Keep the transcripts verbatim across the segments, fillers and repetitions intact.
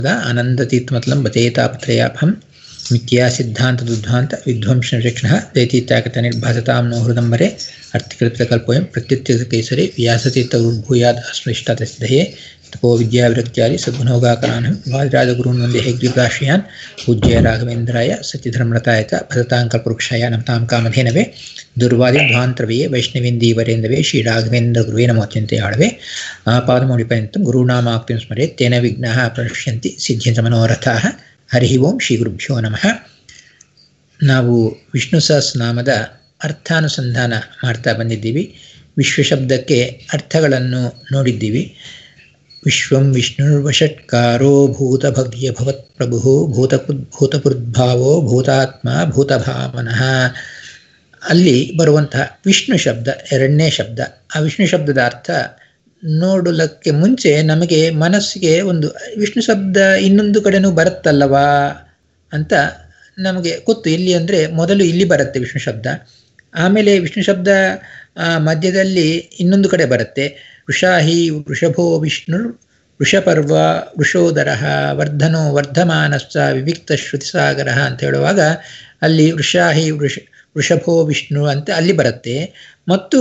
ಆನಂದತೀತ್ಮತಲಂ ಬಚೇತಾಪತ್ರಯಾಪಹಂ ಮಿಥ್ಯಾ ಸಿದ್ಧಾಂತ ದುಧ್ವಾಂತ ವಿಧ್ವಂಸ ಶಿಕ್ಷಣ ದೈತೀತ್ಯಾಗತ ನಿರ್ಭಾಸತಾಂ ನೋ ಹೃದಂಬರೆ ಅರ್ಥಕಲ್ಪಕಲ್ಪೋಯಂ ಪ್ರತ್ಯುತ್ಯತ ಕೇಸರಿ ವ್ಯಾಸತೀರ್ಥ ಉದ್ಭೂಯಾದ್ ಅಸ್ಮೃಷ್ಟಾತಸಿದ್ಧಯೇ ತಪೋ ವಿದ್ಯಾವಿರಕ್ತ್ಯಾದಿ ಸದ್ಗುಣೋಗಾಕರಾನಹಂ ವಾದಿರಾಜಗುರುನ್ ವಂದೇ ಹೇಗ್ರೀವಾಶ್ರಯಾನ್ ಪೂಜ್ಯ ರಾಘವೇಂದ್ರಾಯ ಸತ್ಯಧರ್ಮರತಾಯ ಚ ಭಜತಾಂ ಕಲ್ಪವೃಕ್ಷಾಯ ನಮತಾಂ ಕಾಮಧೇನವೇ ದುರ್ವಾದಿ ಧ್ವಾಂತರವೆಯೇ ವೈಷ್ಣವೇಂದೀವರೇಂದವೇ ಶ್ರೀ ರಾಘವೇಂದ್ರ ಗುರುವೇ ನಮೋತ್ಯಂತೆ ಆಳವೆ ಆಪಾದಮೌಳಿಪರ್ಯಂತಂ ಗುರುನಾಮಾಪ್ತಿಂ ಸ್ಮರೇತ್ ತೇನ ವಿಘ್ನಾಃ ಪ್ರಣಶ್ಯಂತಿ ಸಿದ್ಧ್ಯಂತ ಮನೋರಥಾಃ. ಹರಿ ಓಂ ಶ್ರೀ ಗುರುಭ್ಯೋ ನಮಃ. ನಾವು ವಿಷ್ಣು ಸಹಸ್ರನಾಮದ ಅರ್ಥಾನುಸಂಧಾನ ಮಾಡ್ತಾ ಬಂದಿದ್ದೀವಿ. ವಿಶ್ವ ಶಬ್ದಕ್ಕೆ ಅರ್ಥಗಳನ್ನು ನೋಡಿದ್ದೀವಿ. ವಿಶ್ವಂ ವಿಷ್ಣುರ್ವಷಟ್ಕಾರೋ ಭೂತಭವ್ಯ ಭವತ್ ಪ್ರಭು ಭೂತಪುದ್ಭಾವೋ ಭೂತಾತ್ಮ ಭೂತಭಾವನಃ. ಅಲ್ಲಿ ಬರುವಂತಹ ವಿಷ್ಣು ಶಬ್ದ ಎರಡನೇ ಶಬ್ದ. ಆ ವಿಷ್ಣು ಶಬ್ದದ ಅರ್ಥ ನೋಡಲಕ್ಕೆ ಮುಂಚೆ ನಮಗೆ ಮನಸ್ಸಿಗೆ ಒಂದು ವಿಷ್ಣು ಶಬ್ದ ಇನ್ನೊಂದು ಕಡೆನೂ ಬರುತ್ತಲ್ಲವಾ ಅಂತ ನಮಗೆ ಗೊತ್ತು. ಇಲ್ಲಿ ಅಂದರೆ ಮೊದಲು ಇಲ್ಲಿ ಬರುತ್ತೆ ವಿಷ್ಣು ಶಬ್ದ, ಆಮೇಲೆ ವಿಷ್ಣು ಶಬ್ದ ಮಧ್ಯದಲ್ಲಿ ಇನ್ನೊಂದು ಕಡೆ ಬರುತ್ತೆ. ವೃಷಾಹಿ ವೃಷಭೋ ವಿಷ್ಣು ವೃಷಪರ್ವ ವೃಷೋದರ ವರ್ಧನೋ ವರ್ಧಮಾನಶ್ಚ ವಿವಿಕ್ತ ಶ್ರುತಿಸಾಗರ ಅಂತ ಹೇಳುವಾಗ ಅಲ್ಲಿ ವೃಷಾಹಿ ವೃಷ ವೃಷಭೋ ವಿಷ್ಣು ಅಂತ ಅಲ್ಲಿ ಬರುತ್ತೆ. ಮತ್ತು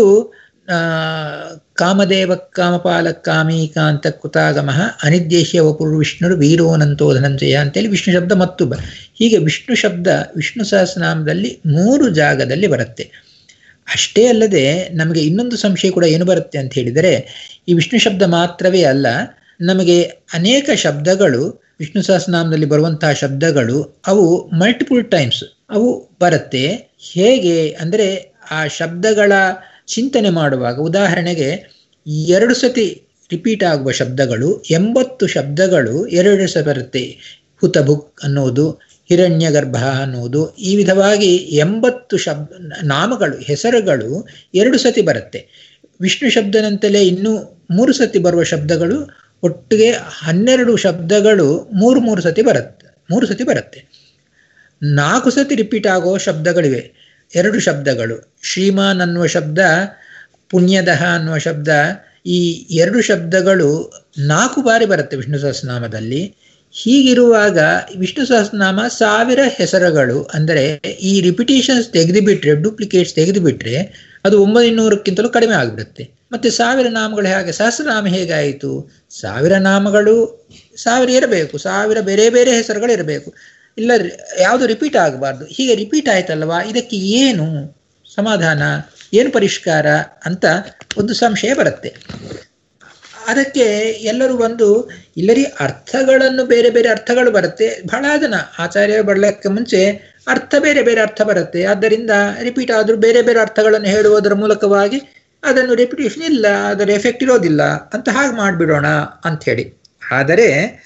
ಕಾಮದೇವ ಕಾಮಪಾಲ ಕಾಮೀಕಾಂತ ಕೃತಾಗಮಃ ಅನಿದ್ಯೇಶ್ಯ ವಪುರು ವಿಷ್ಣುರು ವೀರೋನಂತೋ ಧನಂಜಯ ಅಂತೇಳಿ ವಿಷ್ಣು ಶಬ್ದ ಮತ್ತು ಬ ಹೀಗೆ ವಿಷ್ಣು ಶಬ್ದ ವಿಷ್ಣು ಸಹಸ್ರನಾಮದಲ್ಲಿ ಮೂರು ಜಾಗದಲ್ಲಿ ಬರುತ್ತೆ. ಅಷ್ಟೇ ಅಲ್ಲದೆ ನಮಗೆ ಇನ್ನೊಂದು ಸಂಶಯ ಕೂಡ ಏನು ಬರುತ್ತೆ ಅಂತ ಹೇಳಿದರೆ, ಈ ವಿಷ್ಣು ಶಬ್ದ ಮಾತ್ರವೇ ಅಲ್ಲ, ನಮಗೆ ಅನೇಕ ಶಬ್ದಗಳು ವಿಷ್ಣು ಸಹಸ್ರನಾಮದಲ್ಲಿ ಬರುವಂತಹ ಶಬ್ದಗಳು ಅವು ಮಲ್ಟಿಪಲ್ ಟೈಮ್ಸ್ ಅವು ಬರುತ್ತೆ. ಹೇಗೆ ಅಂದರೆ ಆ ಶಬ್ದಗಳ ಚಿಂತನೆ ಮಾಡುವಾಗ, ಉದಾಹರಣೆಗೆ ಎರಡು ಸತಿ ರಿಪೀಟ್ ಆಗುವ ಶಬ್ದಗಳು ಎಂಬತ್ತು ಶಬ್ದಗಳು ಎರಡು ಸತಿ ಬರುತ್ತೆ. ಹುತಭುಕ್ ಅನ್ನೋದು, ಹಿರಣ್ಯ ಗರ್ಭ ಅನ್ನೋದು, ಈ ವಿಧವಾಗಿ ಎಂಬತ್ತು ಶಬ್ದ ನಾಮಗಳು ಹೆಸರುಗಳು ಎರಡು ಸತಿ ಬರುತ್ತೆ. ವಿಷ್ಣು ಶಬ್ದನಂತಲೇ ಇನ್ನೂ ಮೂರು ಸತಿ ಬರುವ ಶಬ್ದಗಳು ಒಟ್ಟಿಗೆ ಹನ್ನೆರಡು ಶಬ್ದಗಳು ಮೂರು ಮೂರು ಸತಿ ಬರುತ್ತೆ ಮೂರು ಸತಿ ಬರುತ್ತೆ ನಾಲ್ಕು ಸತಿ ರಿಪೀಟ್ ಆಗೋ ಶಬ್ದಗಳಿವೆ, ಎರಡು ಶಬ್ದಗಳು. ಶ್ರೀಮಾನ್ ಅನ್ನುವ ಶಬ್ದ, ಪುಣ್ಯದಹ ಅನ್ನುವ ಶಬ್ದ, ಈ ಎರಡು ಶಬ್ದಗಳು ನಾಲ್ಕು ಬಾರಿ ಬರುತ್ತೆ ವಿಷ್ಣು ಸಹಸ್ರನಾಮದಲ್ಲಿ. ಹೀಗಿರುವಾಗ ವಿಷ್ಣು ಸಹಸ್ರನಾಮ ಸಾವಿರ ಹೆಸರುಗಳು ಅಂದರೆ ಈ ರಿಪಿಟೇಷನ್ಸ್ ತೆಗೆದುಬಿಟ್ರೆ, ಡೂಪ್ಲಿಕೇಟ್ಸ್ ತೆಗೆದುಬಿಟ್ರೆ ಅದು ಒಂಬೈನೂರಕ್ಕಿಂತಲೂ ಕಡಿಮೆ ಆಗಿಬಿಡುತ್ತೆ. ಮತ್ತೆ ಸಾವಿರ ನಾಮಗಳು ಹೇಗೆ, ಸಹಸ್ರನಾಮ ಹೇಗಾಯಿತು? ಸಾವಿರ ನಾಮಗಳು ಸಾವಿರ ಇರಬೇಕು, ಸಾವಿರ ಬೇರೆ ಬೇರೆ ಹೆಸರುಗಳು ಇರಬೇಕು, ಇಲ್ಲ ಯಾವುದು ರಿಪೀಟ್ ಆಗಬಾರ್ದು. ಹೀಗೆ ರಿಪೀಟ್ ಆಯ್ತಲ್ವಾ, ಇದಕ್ಕೆ ಏನು ಸಮಾಧಾನ, ಏನು ಪರಿಷ್ಕಾರ ಅಂತ ಒಂದು ಸಂಶಯ ಬರುತ್ತೆ. ಅದಕ್ಕೆ ಎಲ್ಲರೂ ಒಂದು ಇಲ್ಲರಿ ಅರ್ಥಗಳನ್ನು ಬೇರೆ ಬೇರೆ ಅರ್ಥಗಳು ಬರುತ್ತೆ. ಬಹಳ ಜನ ಆಚಾರ್ಯ ಬರಲಿಕ್ಕೆ ಮುಂಚೆ ಅರ್ಥ ಬೇರೆ ಬೇರೆ ಅರ್ಥ ಬರುತ್ತೆ, ಆದ್ದರಿಂದ ರಿಪೀಟ್ ಆದರೂ ಬೇರೆ ಬೇರೆ ಅರ್ಥಗಳನ್ನು ಹೇಳುವುದರ ಮೂಲಕವಾಗಿ ಅದನ್ನು ರೆಪಿಟೇಷನ್ ಇಲ್ಲ, ಅದರ ಎಫೆಕ್ಟ್ ಇರೋದಿಲ್ಲ ಅಂತ ಹಾಗೆ ಮಾಡಿಬಿಡೋಣ ಅಂಥೇಳಿ. ಆದರೆ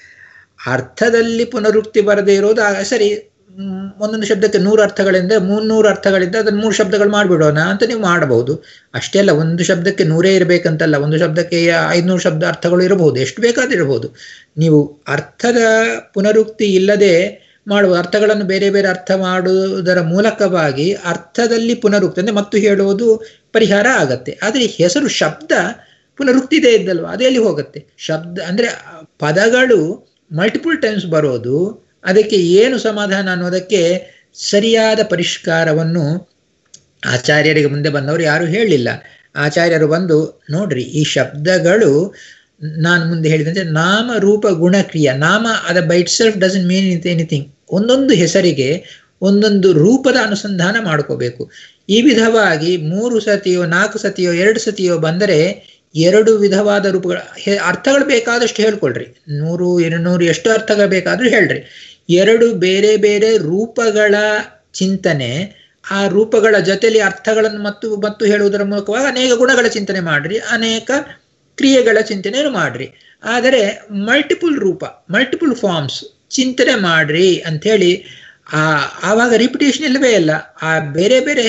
ಅರ್ಥದಲ್ಲಿ ಪುನರುಕ್ತಿ ಬರದೇ ಇರೋದು ಸರಿ. ಒಂದೊಂದು ಶಬ್ದಕ್ಕೆ ನೂರು ಅರ್ಥಗಳಿಂದ ಮುನ್ನೂರು ಅರ್ಥಗಳಿಂದ ಅದನ್ನು ಮೂರು ಶಬ್ದಗಳು ಮಾಡಿಬಿಡೋಣ ಅಂತ ನೀವು ಮಾಡಬಹುದು. ಅಷ್ಟೇ ಅಲ್ಲ, ಒಂದು ಶಬ್ದಕ್ಕೆ ನೂರೇ ಇರಬೇಕಂತಲ್ಲ, ಒಂದು ಶಬ್ದಕ್ಕೆ ಐದುನೂರು ಶಬ್ದ ಅರ್ಥಗಳು ಇರಬಹುದು, ಎಷ್ಟು ಬೇಕಾದ್ರೂ ಇರಬಹುದು. ನೀವು ಅರ್ಥದ ಪುನರುಕ್ತಿ ಇಲ್ಲದೆ ಮಾಡುವ ಅರ್ಥಗಳನ್ನು ಬೇರೆ ಬೇರೆ ಅರ್ಥ ಮಾಡುವುದರ ಮೂಲಕವಾಗಿ ಅರ್ಥದಲ್ಲಿ ಪುನರುಕ್ತಿ ಅಂದರೆ ಮತ್ತು ಹೇಳುವುದು ಪರಿಹಾರ ಆಗತ್ತೆ. ಆದರೆ ಹೆಸರು ಶಬ್ದ ಪುನರುಕ್ತಿ ಇದೇ ಇದ್ದಲ್ವ, ಅದೇ ಅಲ್ಲಿ ಹೋಗುತ್ತೆ. ಶಬ್ದ ಅಂದರೆ ಪದಗಳು ಮಲ್ಟಿಪಲ್ ಟೈಮ್ಸ್ ಬರೋದು, ಅದಕ್ಕೆ ಏನು ಸಮಾಧಾನ ಅನ್ನೋದಕ್ಕೆ ಸರಿಯಾದ ಪರಿಷ್ಕಾರವನ್ನು ಆಚಾರ್ಯರಿಗೆ ಮುಂದೆ ಬಂದವರು ಯಾರು ಹೇಳಲಿಲ್ಲ. ಆಚಾರ್ಯರು ಬಂದು ನೋಡ್ರಿ, ಈ ಶಬ್ದಗಳು ನಾನು ಮುಂದೆ ಹೇಳಿದಂತೆ ನಾಮ ರೂಪ ಗುಣಕ್ರಿಯ. ನಾಮ ಅದ by itself doesn't mean anything. ಒಂದೊಂದು ಹೆಸರಿಗೆ ಒಂದೊಂದು ರೂಪದ ಅನುಸಂಧಾನ ಮಾಡ್ಕೋಬೇಕು. ಈ ವಿಧವಾಗಿ ಮೂರು ಸತಿಯೋ ನಾಲ್ಕು ಸತಿಯೋ ಎರಡು ಸತಿಯೋ ಬಂದರೆ ಎರಡು ವಿಧವಾದ ರೂಪಗಳ ಅರ್ಥಗಳು ಬೇಕಾದಷ್ಟು ಹೇಳ್ಕೊಳ್ರಿ. ನೂರು ಎರಡುನೂರು ಎಷ್ಟು ಅರ್ಥಗಳು ಬೇಕಾದರೂ ಹೇಳ್ರಿ. ಎರಡು ಬೇರೆ ಬೇರೆ ರೂಪಗಳ ಚಿಂತನೆ, ಆ ರೂಪಗಳ ಜೊತೆಯಲ್ಲಿ ಅರ್ಥಗಳನ್ನು ಮತ್ತು ಮತ್ತು ಹೇಳುವುದರ ಮೂಲಕವಾಗಿ ಅನೇಕ ಗುಣಗಳ ಚಿಂತನೆ ಮಾಡ್ರಿ, ಅನೇಕ ಕ್ರಿಯೆಗಳ ಚಿಂತನೆಯನ್ನು ಮಾಡ್ರಿ. ಆದರೆ ಮಲ್ಟಿಪಲ್ ರೂಪ, ಮಲ್ಟಿಪಲ್ ಫಾರ್ಮ್ಸ್ ಚಿಂತನೆ ಮಾಡ್ರಿ ಅಂಥೇಳಿ ಆ ಆವಾಗ ರಿಪಿಟೇಷನ್ ಇಲ್ಲವೇ ಇಲ್ಲ. ಆ ಬೇರೆ ಬೇರೆ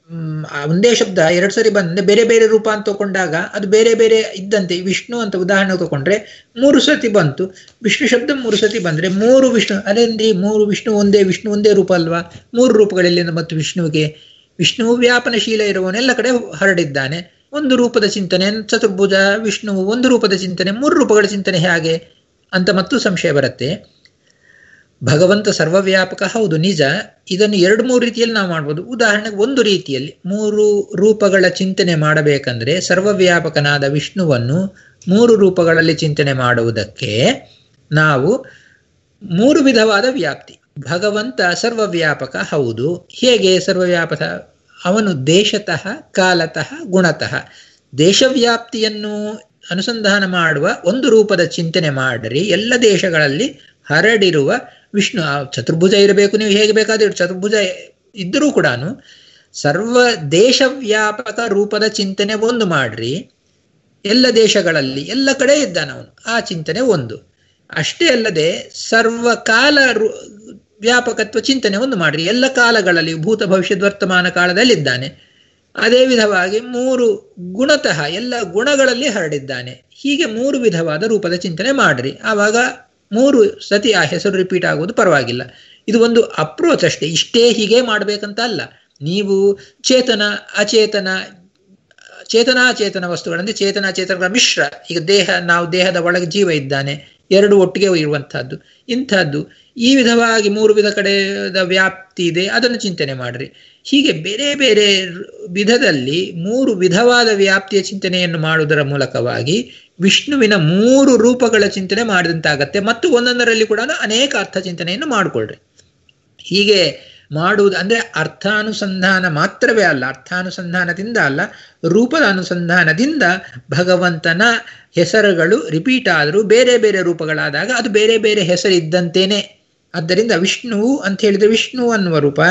ಒಂದೇ ಶಬ್ದ ಎರಡು ಸರಿ ಬಂದ್ರೆ ಬೇರೆ ಬೇರೆ ರೂಪ ಅಂತ ತಗೊಂಡಾಗ ಅದು ಬೇರೆ ಬೇರೆ ಇದ್ದಂತೆ. ವಿಷ್ಣು ಅಂತ ಉದಾಹರಣೆ ತಗೊಂಡ್ರೆ ಮೂರು ಸತಿ ಬಂತು, ವಿಷ್ಣು ಶಬ್ದ ಮೂರು ಸತಿ ಬಂದ್ರೆ ಮೂರು ವಿಷ್ಣು ಅಲ್ಲೇನ್ರಿ, ಮೂರು ವಿಷ್ಣು ಒಂದೇ ವಿಷ್ಣು ಒಂದೇ ರೂಪ ಅಲ್ವಾ? ಮೂರು ರೂಪಗಳೆಲ್ಲಿಂದ ಮತ್ತು ವಿಷ್ಣುವಿಗೆ? ವಿಷ್ಣುವು ವ್ಯಾಪನಶೀಲ ಇರುವವನೆಲ್ಲ ಕಡೆ ಹರಡಿದ್ದಾನೆ. ಒಂದು ರೂಪದ ಚಿಂತನೆ ಚತುರ್ಭುಜ ವಿಷ್ಣುವು ಒಂದು ರೂಪದ ಚಿಂತನೆ, ಮೂರು ರೂಪಗಳ ಚಿಂತನೆ ಹೇಗೆ? ಅಂತ ಮತ್ತು ಸಂಶಯ ಬರುತ್ತೆ. ಭಗವಂತ ಸರ್ವವ್ಯಾಪಕ ಹೌದು ನಿಜ. ಇದನ್ನು ಎರಡು ಮೂರು ರೀತಿಯಲ್ಲಿ ನಾವು ಮಾಡ್ಬೋದು. ಉದಾಹರಣೆಗೆ ಒಂದು ರೀತಿಯಲ್ಲಿ ಮೂರು ರೂಪಗಳ ಚಿಂತನೆ ಮಾಡಬೇಕಂದ್ರೆ ಸರ್ವವ್ಯಾಪಕನಾದ ವಿಷ್ಣುವನ್ನು ಮೂರು ರೂಪಗಳಲ್ಲಿ ಚಿಂತನೆ ಮಾಡುವುದಕ್ಕೆ ನಾವು ಮೂರು ವಿಧವಾದ ವ್ಯಾಪ್ತಿ. ಭಗವಂತ ಸರ್ವವ್ಯಾಪಕ ಹೌದು. ಹೇಗೆ ಸರ್ವವ್ಯಾಪಕ? ಅವನು ದೇಶತಃ ಕಾಲತಃ ಗುಣತಃ. ದೇಶವ್ಯಾಪ್ತಿಯನ್ನು ಅನುಸಂಧಾನ ಮಾಡುವ ಒಂದು ರೂಪದ ಚಿಂತನೆ ಮಾಡಿರಿ ಎಲ್ಲ ದೇಶಗಳಲ್ಲಿ ಹರಡಿರುವ ವಿಷ್ಣು. ಚತುರ್ಭುಜ ಇರಬೇಕು, ನೀವು ಹೇಗೆ ಬೇಕಾದರೂ ಚತುರ್ಭುಜ ಇದ್ದರೂ ಕೂಡ ಸರ್ವ ದೇಶವ್ಯಾಪಕ ರೂಪದ ಚಿಂತನೆ ಒಂದು ಮಾಡ್ರಿ. ಎಲ್ಲ ದೇಶಗಳಲ್ಲಿ ಎಲ್ಲ ಕಡೆ ಇದ್ದಾನವನು, ಆ ಚಿಂತನೆ ಒಂದು. ಅಷ್ಟೇ ಅಲ್ಲದೆ ಸರ್ವಕಾಲ ವ್ಯಾಪಕತ್ವ ಚಿಂತನೆ ಒಂದು ಮಾಡ್ರಿ. ಎಲ್ಲ ಕಾಲಗಳಲ್ಲಿ ಭೂತ ಭವಿಷ್ಯದ ವರ್ತಮಾನ ಕಾಲದಲ್ಲಿದ್ದಾನೆ. ಅದೇ ವಿಧವಾಗಿ ಮೂರು ಗುಣತಃ ಎಲ್ಲ ಗುಣಗಳಲ್ಲಿ ಹರಡಿದ್ದಾನೆ. ಹೀಗೆ ಮೂರು ವಿಧವಾದ ರೂಪದ ಚಿಂತನೆ ಮಾಡ್ರಿ. ಆವಾಗ ಮೂರು ಸತಿ ಆ ಹೆಸರು ರಿಪೀಟ್ ಆಗುವುದು ಪರವಾಗಿಲ್ಲ. ಇದು ಒಂದು ಅಪ್ರೋಚ್ ಅಷ್ಟೇ. ಇಷ್ಟೇ ಹೀಗೆ ಮಾಡಬೇಕಂತ ಅಲ್ಲ. ನೀವು ಚೇತನ ಅಚೇತನ ಚೇತನಾಚೇತನ ವಸ್ತುಗಳಂದ್ರೆ ಚೇತನಾಚೇತನಗಳ ಮಿಶ್ರ. ಈಗ ದೇಹ, ನಾವು ದೇಹದ ಒಳಗೆ ಜೀವ ಇದ್ದಾನೆ, ಎರಡು ಒಟ್ಟಿಗೆ ಇರುವಂತಹದ್ದು ಇಂಥದ್ದು. ಈ ವಿಧವಾಗಿ ಮೂರು ವಿಧ ಕಡೆದ ವ್ಯಾಪ್ತಿ ಇದೆ, ಅದನ್ನು ಚಿಂತನೆ ಮಾಡ್ರಿ. ಹೀಗೆ ಬೇರೆ ಬೇರೆ ವಿಧದಲ್ಲಿ ಮೂರು ವಿಧವಾದ ವ್ಯಾಪ್ತಿಯ ಚಿಂತನೆಯನ್ನು ಮಾಡುವುದರ ಮೂಲಕವಾಗಿ ವಿಷ್ಣುವಿನ ಮೂರು ರೂಪಗಳ ಚಿಂತನೆ ಮಾಡಿದಂತಾಗತ್ತೆ. ಮತ್ತು ಒಂದೊಂದರಲ್ಲಿ ಕೂಡ ಅನೇಕ ಅರ್ಥ ಚಿಂತನೆಯನ್ನು ಮಾಡಿಕೊಳ್ಳ್ರಿ. ಹೀಗೆ ಮಾಡುವುದು ಅಂದರೆ ಅರ್ಥಾನುಸಂಧಾನ ಮಾತ್ರವೇ ಅಲ್ಲ, ಅರ್ಥಾನುಸಂಧಾನದಿಂದ ಅಲ್ಲ, ರೂಪದ ಅನುಸಂಧಾನದಿಂದ ಭಗವಂತನ ಹೆಸರುಗಳು ರಿಪೀಟ್ ಆದರೂ ಬೇರೆ ಬೇರೆ ರೂಪಗಳಾದಾಗ ಅದು ಬೇರೆ ಬೇರೆ ಹೆಸರಿದ್ದಂತೇನೆ. ಆದ್ದರಿಂದ ವಿಷ್ಣುವು ಅಂತ ಹೇಳಿದರೆ ವಿಷ್ಣು ಅನ್ನುವ ರೂಪ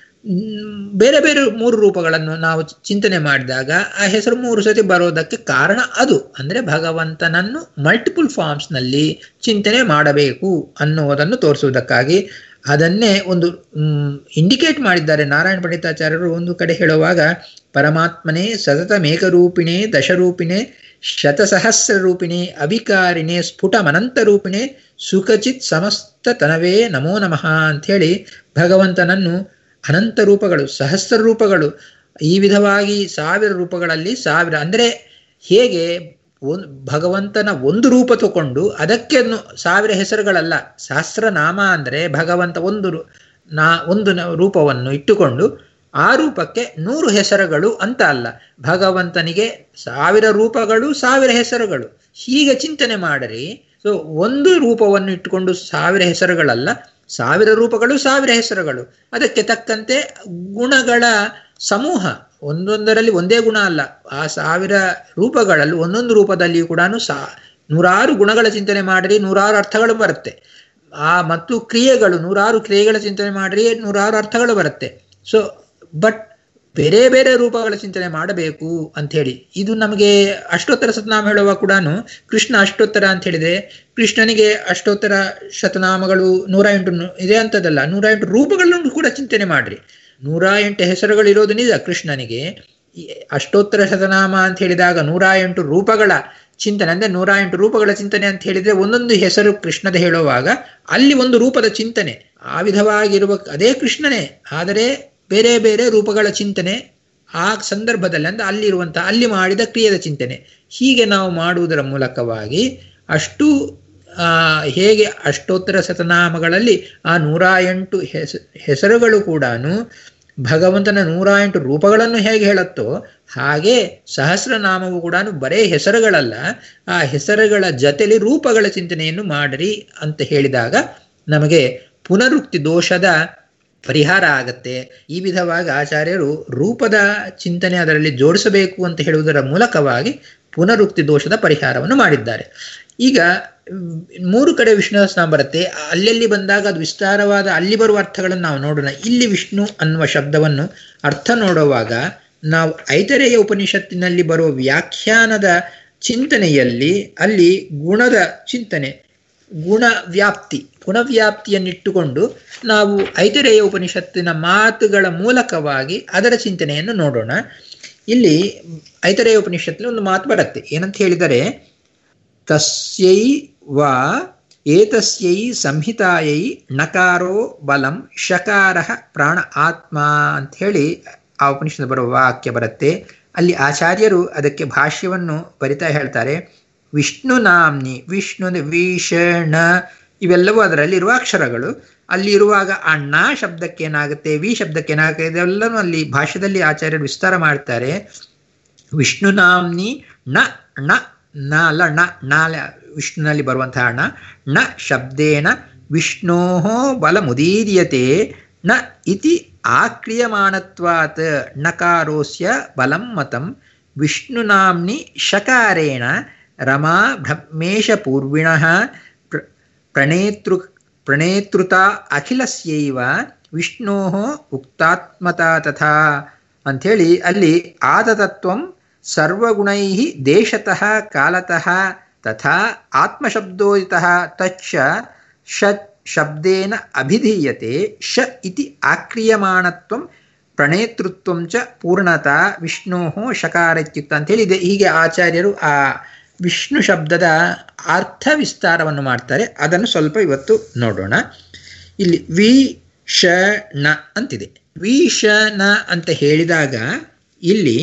ಬೇರೆ ಬೇರೆ ಮೂರು ರೂಪಗಳನ್ನು ನಾವು ಚಿಂತನೆ ಮಾಡಿದಾಗ ಆ ಹೆಸರು ಮೂರು ಸತಿ ಬರೋದಕ್ಕೆ ಕಾರಣ ಅದು. ಅಂದರೆ ಭಗವಂತನನ್ನು ಮಲ್ಟಿಪಲ್ ಫಾರ್ಮ್ಸ್ನಲ್ಲಿ ಚಿಂತನೆ ಮಾಡಬೇಕು ಅನ್ನುವುದನ್ನು ತೋರಿಸುವುದಕ್ಕಾಗಿ ಅದನ್ನೇ ಒಂದು ಇಂಡಿಕೇಟ್ ಮಾಡಿದ್ದಾರೆ ನಾರಾಯಣ ಪಂಡಿತಾಚಾರ್ಯರು. ಒಂದು ಕಡೆ ಹೇಳುವಾಗ ಪರಮಾತ್ಮನೇ ಸತತ ಮೇಘರೂಪಿಣೆ ದಶರೂಪಿಣೆ ಶತಸಹಸ್ರ ರೂಪಿಣೆ ಅವಿಕಾರಿಣೆ ಸ್ಫುಟಮನಂತ ರೂಪಿಣೆ ಸುಖಚಿತ್ ಸಮಸ್ತ ತನವೇ ನಮೋ ನಮಃ ಅಂಥೇಳಿ ಭಗವಂತನನ್ನು ಅನಂತ ರೂಪಗಳು, ಸಹಸ್ರ ರೂಪಗಳು, ಈ ವಿಧವಾಗಿ ಸಾವಿರ ರೂಪಗಳಲ್ಲಿ ಸಾವಿರ ಅಂದರೆ ಹೇಗೆ ಒಂದು ಭಗವಂತನ ಒಂದು ರೂಪ ತಗೊಂಡು ಅದಕ್ಕೆ ಸಾವಿರ ಹೆಸರುಗಳಲ್ಲ. ಸಹಸ್ರನಾಮ ಅಂದರೆ ಭಗವಂತ ಒಂದು ನಾ ಒಂದು ರೂಪವನ್ನು ಇಟ್ಟುಕೊಂಡು ಆ ರೂಪಕ್ಕೆ ನೂರು ಹೆಸರುಗಳು ಅಂತ ಅಲ್ಲ. ಭಗವಂತನಿಗೆ ಸಾವಿರ ರೂಪಗಳು ಸಾವಿರ ಹೆಸರುಗಳು. ಹೀಗೆ ಚಿಂತನೆ ಮಾಡಿರಿ. ಸೊ ಒಂದು ರೂಪವನ್ನು ಇಟ್ಟುಕೊಂಡು ಸಾವಿರ ಹೆಸರುಗಳಲ್ಲ, ಸಾವಿರ ರೂಪಗಳು ಸಾವಿರ ಹೆಸರುಗಳು. ಅದಕ್ಕೆ ತಕ್ಕಂತೆ ಗುಣಗಳ ಸಮೂಹ, ಒಂದೊಂದರಲ್ಲಿ ಒಂದೇ ಗುಣ ಅಲ್ಲ, ಆ ಸಾವಿರ ರೂಪಗಳಲ್ಲಿ ಒಂದೊಂದು ರೂಪದಲ್ಲಿಯೂ ಕೂಡ ಸಾ ನೂರಾರು ಗುಣಗಳ ಚಿಂತನೆ ಮಾಡಿರಿ, ನೂರಾರು ಅರ್ಥಗಳು ಬರುತ್ತೆ. ಆ ಮತ್ತು ಕ್ರಿಯೆಗಳು, ನೂರಾರು ಕ್ರಿಯೆಗಳ ಚಿಂತನೆ ಮಾಡಿರಿ, ನೂರಾರು ಅರ್ಥಗಳು ಬರುತ್ತೆ. ಸೊ ಬಟ್ ಬೇರೆ ಬೇರೆ ರೂಪಗಳ ಚಿಂತನೆ ಮಾಡಬೇಕು ಅಂಥೇಳಿ ಇದು ನಮಗೆ ಅಷ್ಟೋತ್ತರ ಸತನಾಮ ಹೇಳುವಾಗ ಕೂಡ ಕೃಷ್ಣ ಅಷ್ಟೋತ್ತರ ಅಂತ ಹೇಳಿದ್ರೆ ಕೃಷ್ಣನಿಗೆ ಅಷ್ಟೋತ್ತರ ಶತನಾಮಗಳು ನೂರ ಎಂಟು ಇದೆ ಅಂತದಲ್ಲ, ನೂರ ಎಂಟು ರೂಪಗಳನ್ನು ಕೂಡ ಚಿಂತನೆ ಮಾಡ್ರಿ. ನೂರ ಎಂಟು ಹೆಸರುಗಳು ಇರೋದು ನಿಜ ಕೃಷ್ಣನಿಗೆ. ಅಷ್ಟೋತ್ತರ ಶತನಾಮ ಅಂತ ಹೇಳಿದಾಗ ನೂರ ಎಂಟು ರೂಪಗಳ ಚಿಂತನೆ ಅಂದರೆ ನೂರ ಎಂಟು ರೂಪಗಳ ಚಿಂತನೆ ಅಂತ ಹೇಳಿದ್ರೆ ಒಂದೊಂದು ಹೆಸರು ಕೃಷ್ಣದ ಹೇಳುವಾಗ ಅಲ್ಲಿ ಒಂದು ರೂಪದ ಚಿಂತನೆ ಆ ವಿಧವಾಗಿರುವ ಅದೇ ಕೃಷ್ಣನೇ, ಆದರೆ ಬೇರೆ ಬೇರೆ ರೂಪಗಳ ಚಿಂತನೆ ಆ ಸಂದರ್ಭದಲ್ಲಿ ಅಂದರೆ ಅಲ್ಲಿರುವಂಥ ಅಲ್ಲಿ ಮಾಡಿದ ಕ್ರಿಯೆಯ ಚಿಂತನೆ. ಹೀಗೆ ನಾವು ಮಾಡುವುದರ ಮೂಲಕವಾಗಿ ಅಷ್ಟು ಹೇಗೆ ಅಷ್ಟೋತ್ತರ ಶತನಾಮಗಳಲ್ಲಿ ಆ ನೂರ ಎಂಟು ಹೆಸ ಹೆಸರುಗಳು ಕೂಡ ಭಗವಂತನ ನೂರ ಎಂಟು ರೂಪಗಳನ್ನು ಹೇಗೆ ಹೇಳುತ್ತೋ ಹಾಗೆ ಸಹಸ್ರನಾಮವು ಕೂಡ ಬರೇ ಹೆಸರುಗಳಲ್ಲ, ಆ ಹೆಸರುಗಳ ಜೊತೆಲಿ ರೂಪಗಳ ಚಿಂತನೆಯನ್ನು ಮಾಡಿರಿ ಅಂತ ಹೇಳಿದಾಗ ನಮಗೆ ಪುನರುಕ್ತಿ ದೋಷದ ಪರಿಹಾರ ಆಗತ್ತೆ. ಈ ವಿಧವಾಗಿ ಆಚಾರ್ಯರು ರೂಪದ ಚಿಂತನೆ ಅದರಲ್ಲಿ ಜೋಡಿಸಬೇಕು ಅಂತ ಹೇಳುವುದರ ಮೂಲಕವಾಗಿ ಪುನರುಕ್ತಿ ದೋಷದ ಪರಿಹಾರವನ್ನು ಮಾಡಿದ್ದಾರೆ. ಈಗ ಮೂರು ಕಡೆ ವಿಷ್ಣು ಸಹಸ್ರನಾಮ ಬರುತ್ತೆ, ಅಲ್ಲೆಲ್ಲಿ ಬಂದಾಗ ಅದು ವಿಸ್ತಾರವಾದ ಅಲ್ಲಿ ಬರುವ ಅರ್ಥಗಳನ್ನು ನಾವು ನೋಡೋಣ. ಇಲ್ಲಿ ವಿಷ್ಣು ಅನ್ನುವ ಶಬ್ದವನ್ನು ಅರ್ಥ ನೋಡುವಾಗ ನಾವು ಐತರೇಯ ಉಪನಿಷತ್ತಿನಲ್ಲಿ ಬರುವ ವ್ಯಾಖ್ಯಾನದ ಚಿಂತನೆಯಲ್ಲಿ ಅಲ್ಲಿ ಗುಣದ ಚಿಂತನೆ, ಗುಣ ವ್ಯಾಪ್ತಿ, ಗುಣವ್ಯಾಪ್ತಿಯನ್ನಿಟ್ಟುಕೊಂಡು ನಾವು ಐತರೇಯ ಉಪನಿಷತ್ತಿನ ಮಾತುಗಳ ಮೂಲಕವಾಗಿ ಅದರ ಚಿಂತನೆಯನ್ನು ನೋಡೋಣ. ಇಲ್ಲಿ ಐತರೇಯ ಉಪನಿಷತ್ತಿನ ಒಂದು ಮಾತು ಬರುತ್ತೆ, ಏನಂತ ಹೇಳಿದರೆ ತಸ್ಯೈ ವಾ ಏತಸ್ಯೈ ಸಂಹಿತಾಯೈ ನಕಾರೋ ಬಲಂ ಶಕಾರ ಪ್ರಾಣ ಆತ್ಮ ಅಂತ ಹೇಳಿ ಆ ಉಪನಿಷತ್ತು ಬರುವ ವಾಕ್ಯ ಬರುತ್ತೆ. ಅಲ್ಲಿ ಆಚಾರ್ಯರು ಅದಕ್ಕೆ ಭಾಷ್ಯವನ್ನು ಬರಿತಾ ಹೇಳ್ತಾರೆ, ವಿಷ್ಣು ನಾಮ್ನಿ, ವಿಷ್ಣು ಅಂದರೆ ವಿಷಣ ಇವೆಲ್ಲವೂ ಅದರಲ್ಲಿರುವ ಅಕ್ಷರಗಳು. ಅಲ್ಲಿ ಇರುವಾಗ ಆ ಣ ಶಬ್ದಕ್ಕೆ ಏನಾಗುತ್ತೆ, ವಿ ಶಬ್ದಕ್ಕೆ ಏನಾಗುತ್ತೆ, ಇದೆಲ್ಲವೂ ಅಲ್ಲಿ ಭಾಷೆಯಲ್ಲಿ ಆಚಾರ್ಯರು ವಿಸ್ತಾರ ಮಾಡ್ತಾರೆ. ವಿಷ್ಣು ನಾಮ್ನಿ ಣ ಣ ನಾಲ ಣ ನಾಲ ವಿಷ್ಣುನಲ್ಲಿ ಬರುವಂತಹ ಣ ಣ ಶಬ್ದೇನ ವಿಷ್ಣೋ ಬಲಮುದೀರ್ಯತೆ ನ ಇತಿ ಆಕ್ರಿಯಮಾಣತ್ವಾತ್ ನಕಾರೋಸ್ಯ ಬಲಂ ಮತಂ ವಿಷ್ಣುನಾಮ್ನಿ ಶಕಾರೇಣ ರಮಾ ಬ್ರಹ್ಮೇಶ ಪೂರ್ವಿಣಃ ಪ್ರಣೇತೃ ಪ್ರಣೇತೃತ ಅಖಿಲಸ್ಯೈವ ವಿಷ್ಣೋ ಉಕ್ತಾತ್ಮತಾ ತಥಾ ಅಂಥೇಳಿ ಅಲ್ಲಿ ಆತತತ್ವಂ ಸರ್ವಗುಣೈ ದೇಶತಃ ಕಾಲತಃ ತಥಾ ಆತ್ಮಶಬ್ದೋದಿತಃ ತಚ್ಚ ಷಟ್ ಶಬ್ದೇನ ಅಭಿಧೀಯತೆ ಶ ಇತಿ ಆಕ್ರಿಯಮಾಣತ್ವಂ ಪ್ರಣೇತೃತ್ವಂ ಚ ಪೂರ್ಣತಾ ವಿಷ್ಣೋ ಶಕಾರ ಇತ್ಯುಕ್ತ ಅಂತೇಳಿ ಇದೆ. ಹೀಗೆ ಆಚಾರ್ಯರು ಆ ವಿಷ್ಣು ಶಬ್ದದ ಅರ್ಥ ವಿಸ್ತಾರವನ್ನು ಮಾಡ್ತಾರೆ. ಅದನ್ನು ಸ್ವಲ್ಪ ಇವತ್ತು ನೋಡೋಣ. ಇಲ್ಲಿ ವಿ ಶ ನ ಅಂತಿದೆ. ವಿ ಶ ನ ಅಂತ ಹೇಳಿದಾಗ ಇಲ್ಲಿ